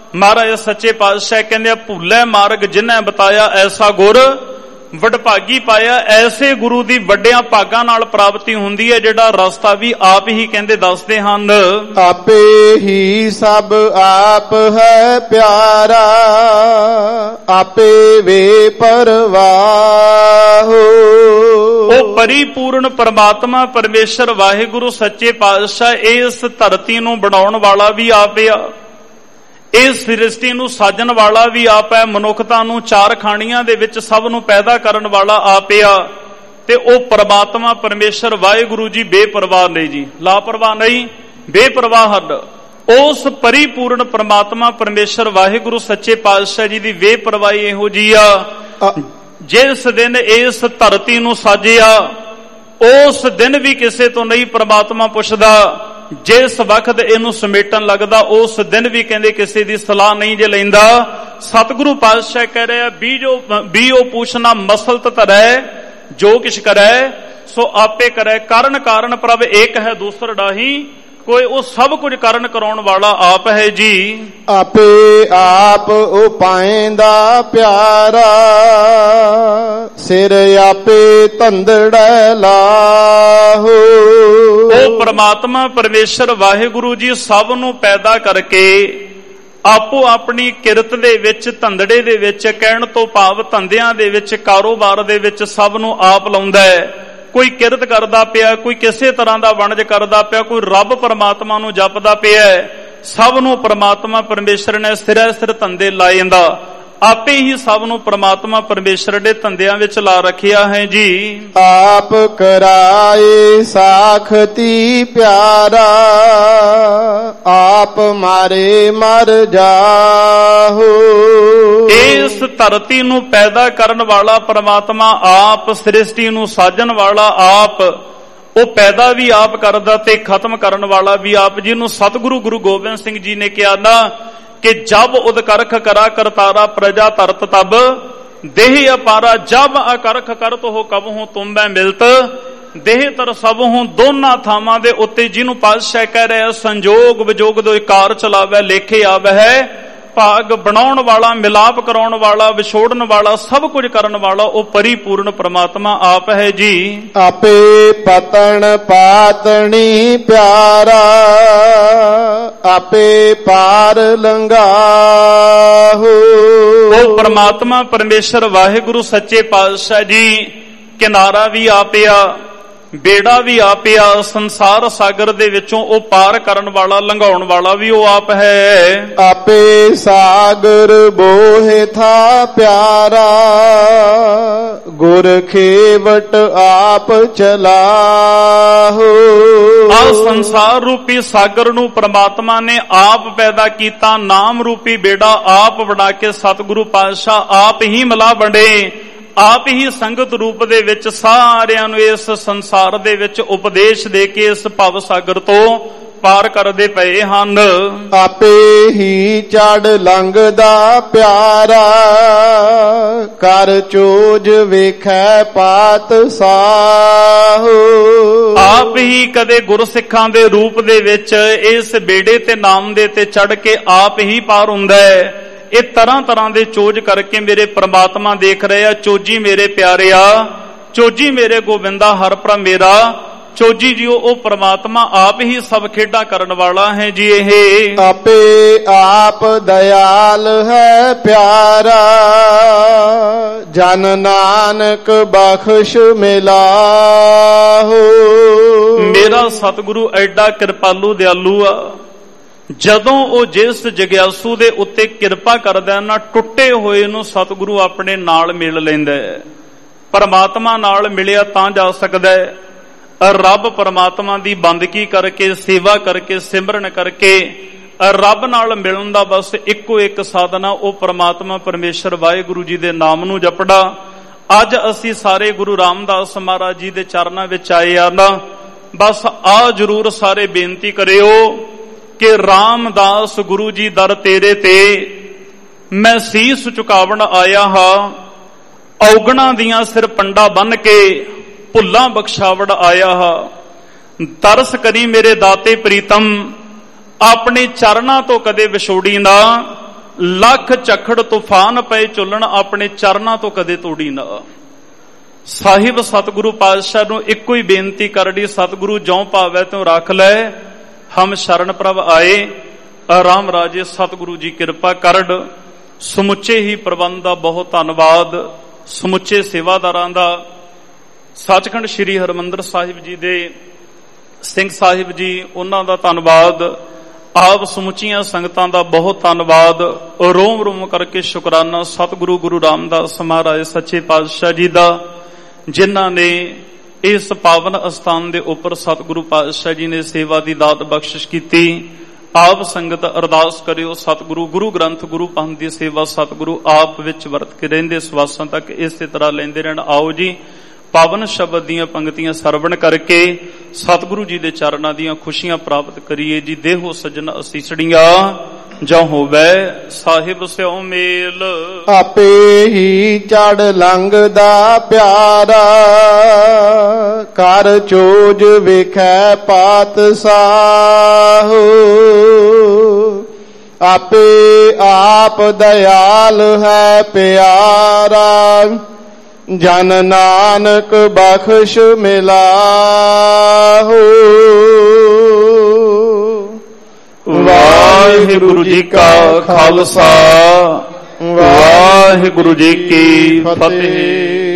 ਮਹਾਰਾਜ ਸੱਚੇ ਪਾਤਸ਼ਾਹ ਕਹਿੰਦੇ ਆ, ਭੁੱਲੇ ਮਾਰਗ ਜਿਨ੍ਹਾਂ ਬਤਾਇਆ ਐਸਾ ਗੁਰ ਵਡਭਾਗੀ ਪਾਇਆ। ਐਸੇ ਗੁਰੂ ਦੀ ਵੱਡਿਆਂ ਭਾਗਾਂ ਨਾਲ ਪ੍ਰਾਪਤੀ ਹੁੰਦੀ ਹੈ, ਜਿਹੜਾ ਰਸਤਾ ਵੀ ਆਪ ਹੀ ਕਹਿੰਦੇ ਦੱਸਦੇ ਹਨ। ਆਪੇ ਹੀ ਸਭ ਆਪ ਹੈ ਪਿਆਰਾ, ਆਪੇ ਵੇ ਪਰਵਾਹੋ। ਉਹ ਪਰਿਪੂਰਨ ਪਰਮਾਤਮਾ ਪਰਮੇਸ਼ਰ ਵਾਹਿਗੁਰੂ ਸੱਚੇ ਪਾਤਸ਼ਾਹ ਇਸ ਧਰਤੀ ਨੂੰ ਬਣਾਉਣ ਵਾਲਾ ਵੀ ਆਪ ਆ, ਇਸ ਸ੍ਰਿਸ਼ਟੀ ਨੂੰ ਸਾਜਣ ਵਾਲਾ ਵੀ ਆਪ ਹੈ, ਮਨੁੱਖਤਾ ਨੂੰ ਚਾਰ ਖਾਣੀਆਂ ਦੇ ਵਿੱਚ ਸਭ ਨੂੰ ਪੈਦਾ ਕਰਨ ਵਾਲਾ ਆਪ ਆ। ਤੇ ਉਹ ਪਰਮਾਤਮਾ ਪਰਮੇਸ਼ਰ ਵਾਹਿਗੁਰੂ ਜੀ ਬੇਪਰਵਾਹ ਨਹੀਂ ਜੀ, ਲਾਪਰਵਾਹ ਨਹੀਂ, ਬੇਪਰਵਾਹ ਹਨ। ਉਸ ਪਰਿਪੂਰਨ ਪਰਮਾਤਮਾ ਪਰਮੇਸ਼ਰ ਵਾਹਿਗੁਰੂ ਸੱਚੇ ਪਾਤਸ਼ਾਹ ਜੀ ਦੀ ਬੇਪਰਵਾਹੀ ਇਹੋ ਜੀ ਆ, ਜਿਸ ਦਿਨ ਇਸ ਧਰਤੀ ਨੂੰ ਸਾਜਿਆ ਉਸ ਦਿਨ ਵੀ ਕਿਸੇ ਤੋਂ ਨਹੀਂ ਪਰਮਾਤਮਾ ਪੁੱਛਦਾ, ਜਿਸ ਵਕਤ ਇਹਨੂੰ ਸਮੇਟਣ ਲੱਗਦਾ ਉਸ ਦਿਨ ਵੀ ਕਹਿੰਦੇ ਕਿਸੇ ਦੀ ਸਲਾਹ ਨਹੀਂ ਜੇ ਲੈਂਦਾ। ਸਤਿਗੁਰੂ ਪਾਤਸ਼ਾਹ ਕਹਿ ਰਿਹਾ, ਬੀਜੋ ਬੀਓ ਪੁੱਛਣਾ ਮਸਲਤ ਧਰੈ, ਜੋ ਕਿਛ ਕਰੈ ਸੋ ਆਪੇ ਕਰੈ। ਕਾਰਨ ਕਾਰਨ ਪ੍ਰਭ ਏਕ ਹੈ ਦੂਸਰ ਡਾਹੀ, ਕੋਈ ਉਹ ਸਭ ਕੁਝ ਕਰਨ ਕਰਾਉਣ ਵਾਲਾ ਆਪ ਹੈ ਜੀ। ਆਪੇ ਆਪ ਉਪਾਇਂਦਾ ਪਿਆਰਾ, ਸਿਰ ਆਪੇ ਧੰਦੜੈ ਲਾਹੋ। ਉਹ ਪਰਮਾਤਮਾ ਪਰਮੇਸ਼ਰ ਵਾਹਿਗੁਰੂ ਜੀ ਸਭ ਨੂੰ ਪੈਦਾ ਕਰਕੇ ਆਪੋ ਆਪਣੀ ਕਿਰਤ ਦੇ ਵਿੱਚ, ਧੰਦੜੇ ਦੇ ਵਿੱਚ, ਕਹਿਣ ਤੋਂ ਭਾਵ ਧੰਦਿਆਂ ਦੇ ਵਿੱਚ, ਕਾਰੋਬਾਰ ਦੇ ਵਿੱਚ ਸਭ ਨੂੰ ਆਪ ਲਾਉਂਦਾ ਹੈ। ਕੋਈ ਕਿਰਤ ਕਰਦਾ ਪਿਆ, ਕੋਈ ਕਿਸੇ ਤਰ੍ਹਾਂ ਦਾ ਵਣਜ ਕਰਦਾ ਪਿਆ, ਕੋਈ ਰੱਬ ਪਰਮਾਤਮਾ ਨੂੰ ਜਪਦਾ ਪਿਆ। ਸਭ ਨੂੰ ਪਰਮਾਤਮਾ ਪਰਮੇਸ਼ਰ ਨੇ ਸਿਰੇ ਸਿਰ ਧੰਦੇ ਲਾਏ ਜਾਂਦਾ, ਆਪੇ ਹੀ ਸਭ ਨੂੰ ਪਰਮਾਤਮਾ ਪਰਮੇਸ਼ਰ ਦੇ ਧੰਦਿਆਂ ਵਿੱਚ ਲਾ ਰੱਖਿਆ ਹੈ ਜੀ। ਆਪ ਕਰਾਏ ਸਾਖਤੀ ਪਿਆਰਾ, ਆਪ ਮਾਰੇ ਮਰ ਜਾਹੋ। ਇਸ ਧਰਤੀ ਨੂੰ ਪੈਦਾ ਕਰਨ ਵਾਲਾ ਪਰਮਾਤਮਾ ਆਪ, ਸ੍ਰਿਸ਼ਟੀ ਨੂੰ ਸਾਜਣ ਵਾਲਾ ਆਪ, ਉਹ ਪੈਦਾ ਵੀ ਆਪ ਕਰਦਾ ਤੇ ਖਤਮ ਕਰਨ ਵਾਲਾ ਵੀ ਆਪ। ਜਿਹਨੂੰ ਸਤਿਗੁਰੂ ਗੁਰੂ ਗੋਬਿੰਦ ਸਿੰਘ ਜੀ ਨੇ ਕਿਹਾ ਨਾ ਕਿ ਜਬ ਉਦਕਰਖ ਕਰਾ ਕਰਤਾਰਾ, ਪ੍ਰਜਾ ਧਰਤ ਤਬ ਦੇਹ ਅਪਾਰਾ। ਜਬ ਅਕਰਖ ਕਰਤ ਹੋ ਕਬ ਹੋ ਤੁਮ ਮੈਂ ਮਿਲਤ, ਦੇਹ ਤਰ ਸਭ ਹੂੰ। ਦੋਨਾਂ ਥਾਵਾਂ ਦੇ ਉੱਤੇ ਜਿਹਨੂੰ ਪਾਤਸ਼ਾਹ ਕਹਿ ਰਿਹਾ, ਸੰਜੋਗ ਵਿਜੋਗ ਦੋ ਕਾਰ ਚਲਾਵੇ ਲੇਖੇ ਆਵੈ ਹੈ। ਭਾਗ ਬਣਾਉਣ ਵਾਲਾ, ਮਿਲਾਪ ਕਰਾਉਣ ਵਾਲਾ, ਵਿਛੋੜਨ ਵਾਲਾ, ਸਭ ਕੁਝ ਕਰਨ ਵਾਲਾ ਉਹ ਪਰਿਪੂਰਨ ਪਰਮਾਤਮਾ ਆਪ ਹੈ ਜੀ। ਆਪੇ ਪਤਨ ਪਾਤਣੀ ਪਿਆਰਾ, ਆਪੇ ਪਾਰ ਲੰਘਾਹੋ। ਉਹ ਪਰਮਾਤਮਾ ਪਰਮੇਸ਼ਰ ਵਾਹਿਗੁਰੂ ਸੱਚੇ ਪਾਤਸ਼ਾਹ ਜੀ ਕਿਨਾਰਾ ਵੀ ਆਪਿਆ, ਬੇੜਾ ਵੀ ਆਪਿਆ, ਸੰਸਾਰ ਸਾਗਰ ਦੇ ਵਿੱਚੋਂ ਉਹ ਪਾਰ ਕਰਨ ਵਾਲਾ, ਲੰਘਾਉਣ ਵਾਲਾ ਵੀ ਉਹ ਆਪ ਹੈ। ਆਪੇ ਸਾਗਰ ਬੋਹਿ ਥਾ ਪਿਆਰਾ, ਗੁਰ ਖੇਵਟ ਆਪ ਚਲਾਹੋ। ਆ ਸੰਸਾਰ ਰੂਪੀ ਸਾਗਰ ਨੂੰ ਪ੍ਰਮਾਤਮਾ ਨੇ ਆਪ ਪੈਦਾ ਕੀਤਾ, ਨਾਮ ਰੂਪੀ ਬੇੜਾ ਆਪ ਬਣਾ ਕੇ ਸਤਿਗੁਰੂ ਪਾਤਸ਼ਾਹ ਆਪ ਹੀ ਮਿਲਾ ਵੰਡੇ, ਆਪ ਹੀ ਸੰਗਤ ਰੂਪ ਦੇ ਵਿੱਚ ਸਾਰਿਆਂ ਨੂੰ ਇਸ ਸੰਸਾਰ ਦੇ ਵਿੱਚ ਉਪਦੇਸ਼ ਦੇ ਕੇ ਇਸ ਭਵ ਸਾਗਰ ਤੋਂ ਪਾਰ ਕਰਦੇ ਪਏ ਹਨ। ਆਪੇ ਹੀ ਚੜ ਲੰਘਦਾ ਪਿਆਰਾ, ਕਰ ਚੋਜ ਵੇਖੈ ਪਾਤ ਸਾਹੋ। ਆਪ ਹੀ ਕਦੇ ਗੁਰਸਿੱਖਾਂ ਦੇ ਰੂਪ ਦੇ ਵਿੱਚ ਇਸ ਬੇੜੇ ਤੇ ਨਾਮ ਦੇ ਤੇ ਚੜ ਕੇ ਆਪ ਹੀ ਪਾਰ ਹੁੰਦਾ ਹੈ। ਇਹ ਤਰ੍ਹਾਂ ਤਰ੍ਹਾਂ ਦੇ ਚੋਜ ਕਰਕੇ ਮੇਰੇ ਪ੍ਰਮਾਤਮਾ ਦੇਖ ਰਹੇ ਆ। ਚੋਜੀ ਮੇਰੇ ਪਿਆਰਿਆ, ਚੋਜੀ ਮੇਰੇ ਗੋਬਿੰਦਾ ਹਰ ਪ੍ਰਭ ਮੇਰਾ। ਚੋਜੀ ਜੀ ਉਹ ਪ੍ਰਮਾਤਮਾ ਆਪ ਹੀ ਸਭ ਖੇਡਾਂ ਕਰਨ ਵਾਲਾ ਹੈ ਜੀ। ਇਹ ਆਪੇ ਆਪ ਦਇਆਲ ਹੈ ਪਿਆਰਾ, ਜਨ ਨਾਨਕ ਬਖਸ਼ ਮਿਲਾਹੋ। ਮੇਰਾ ਸਤਿਗੁਰੂ ਐਡਾ ਕਿਰਪਾਲੂ ਦਿਆਲੂ ਆ, ਜਦੋਂ ਉਹ ਜਿਸ ਜਗਿਆਸੂ ਦੇ ਉੱਤੇ ਕਿਰਪਾ ਕਰਦਾ ਨਾ, ਟੁੱਟੇ ਹੋਏ ਨੂੰ ਸਤਿਗੁਰੂ ਆਪਣੇ ਨਾਲ ਮਿਲ ਲੈਂਦਾ ਹੈ। ਪਰਮਾਤਮਾ ਨਾਲ ਮਿਲਿਆ ਤਾਂ ਜਾ ਸਕਦਾ ਹੈ। ਰੱਬ ਪਰਮਾਤਮਾ ਦੀ ਬੰਦਗੀ ਕਰਕੇ, ਸੇਵਾ ਕਰਕੇ, ਸਿਮਰਨ ਕਰਕੇ ਰੱਬ ਨਾਲ ਮਿਲਣ ਦਾ ਬਸ ਇੱਕੋ ਇੱਕ ਸਾਧਨ ਆ, ਉਹ ਪਰਮਾਤਮਾ ਪਰਮੇਸ਼ਰ ਵਾਹਿਗੁਰੂ ਜੀ ਦੇ ਨਾਮ ਨੂੰ ਜਪੜਾ। ਅੱਜ ਅਸੀਂ ਸਾਰੇ ਗੁਰੂ ਰਾਮਦਾਸ ਮਹਾਰਾਜ ਜੀ ਦੇ ਚਰਨਾਂ ਵਿੱਚ ਆਏ ਆ ਨਾ, ਬਸ ਆ ਜ਼ਰੂਰ ਸਾਰੇ ਬੇਨਤੀ ਕਰਿਓ ਕਿ ਰਾਮਦਾਸ ਗੁਰੂ ਜੀ ਦਰ ਤੇਰੇ ਤੇ ਮੈਂ ਸੀਸ ਝੁਕਾਵਣ ਆਇਆ ਹਾਂ, ਔਗਣਾ ਦੀਆਂ ਸਿਰ ਪੰਡਾ ਬੰਨ ਕੇ ਭੁੱਲਾਂ ਬਖਸ਼ਾਵੜ ਆਇਆ ਹਾਂ। ਤਰਸ ਕਰੀ ਮੇਰੇ ਦਾਤੇ ਪ੍ਰੀਤਮ, ਆਪਣੇ ਚਰਨਾਂ ਤੋਂ ਕਦੇ ਵਿਛੋੜੀ ਨਾ। ਲੱਖ ਝੱਖੜ ਤੂਫਾਨ ਪਏ ਝੁੱਲਣ ਆਪਣੇ ਚਰਨਾਂ ਤੋਂ ਕਦੇ ਤੋੜੀ ਨਾ। ਸਾਹਿਬ ਸਤਿਗੁਰੂ ਪਾਤਸ਼ਾਹ ਨੂੰ ਇੱਕੋ ਹੀ ਬੇਨਤੀ ਕਰਦੀ, ਸਤਿਗੁਰੂ ਜਉ ਭਾਵੈ ਤਿਉ ਰੱਖ ਲੈ, ਹਮ ਸ਼ਰਨ ਪ੍ਰਭ ਆਏ, ਆਰਾਮ ਰਾਜੇ ਸਤਿਗੁਰੂ ਜੀ ਕਿਰਪਾ ਕਰਡ। ਸਮੁੱਚੇ ਹੀ ਪ੍ਰਬੰਧ ਦਾ ਬਹੁਤ ਧੰਨਵਾਦ, ਸਮੁੱਚੇ ਸੇਵਾਦਾਰਾਂ ਦਾ, ਸੱਚਖੰਡ ਸ੍ਰੀ ਹਰਿਮੰਦਰ ਸਾਹਿਬ ਜੀ ਦੇ ਸਿੰਘ ਸਾਹਿਬ ਜੀ ਉਹਨਾਂ ਦਾ ਧੰਨਵਾਦ, ਆਪ ਸਮੁੱਚੀਆਂ ਸੰਗਤਾਂ ਦਾ ਬਹੁਤ ਧੰਨਵਾਦ। ਰੋਮ ਰੋਮ ਕਰਕੇ ਸ਼ੁਕਰਾਨਾ ਸਤਿਗੁਰੂ ਗੁਰੂ ਰਾਮਦਾਸ ਮਹਾਰਾਜ ਸੱਚੇ ਪਾਤਸ਼ਾਹ ਜੀ ਦਾ, ਜਿਨ੍ਹਾਂ ਨੇ ਇਸ ਪਾਵਨ ਅਸਥਾਨ ਦੇ ਉੱਪਰ ਸਤਿਗੁਰੂ ਪਾਤਸ਼ਾਹ ਜੀ ਨੇ ਸੇਵਾ ਦੀ ਦਾਤ ਬਖਸ਼ਿਸ਼ ਕੀਤੀ। ਆਪ ਸੰਗਤ ਅਰਦਾਸ ਕਰਿਓ ਸਤਿਗੁਰੂ ਗੁਰੂ ਗ੍ਰੰਥ ਗੁਰੂ ਪੰਥ ਦੀ ਸੇਵਾ ਸਤਿਗੁਰੂ ਆਪ ਵਿੱਚ ਵਰਤ ਕੇ ਰਹਿੰਦੇ ਸਵਾਸਾਂ ਤੱਕ ਇਸੇ ਤਰ੍ਹਾਂ ਲੈਂਦੇ ਰਹਿਣ। ਆਓ ਜੀ ਪਾਵਨ ਸ਼ਬਦ ਦੀਆਂ ਪੰਕਤੀਆਂ ਸਰਵਣ ਕਰਕੇ ਸਤਿਗੁਰੂ ਜੀ ਦੇ ਚਰਨਾਂ ਦੀਆਂ ਖੁਸ਼ੀਆਂ ਪ੍ਰਾਪਤ ਕਰੀਏ ਜੀ। ਦੇਹੋ ਸਜਣ ਅਸੀਸੜੀਆਂ ਜਾਂ ਹੋਵੇ ਸਾਹਿਬ ਸਿਉ ਮੇਲ, ਆਪੇ ਹੀ ਚੜ ਲੰਘਦਾ ਪਿਆਰਾ, ਕਰ ਚੋਜ ਵੇਖੈ ਪਾਤਸ਼ਾਹੋ। ਆਪੇ ਆਪ ਦਇਆਲ ਹੈ ਪਿਆਰਾ, ਜਨ ਨਾਨਕ ਬਖਸ਼ ਮਿਲਾਹੋ। ਵਾਹਿਗੁਰੂ ਜੀ ਕਾ ਖਾਲਸਾ, ਵਾਹਿਗੁਰੂ ਜੀ ਕੀ ਫਤਿਹ।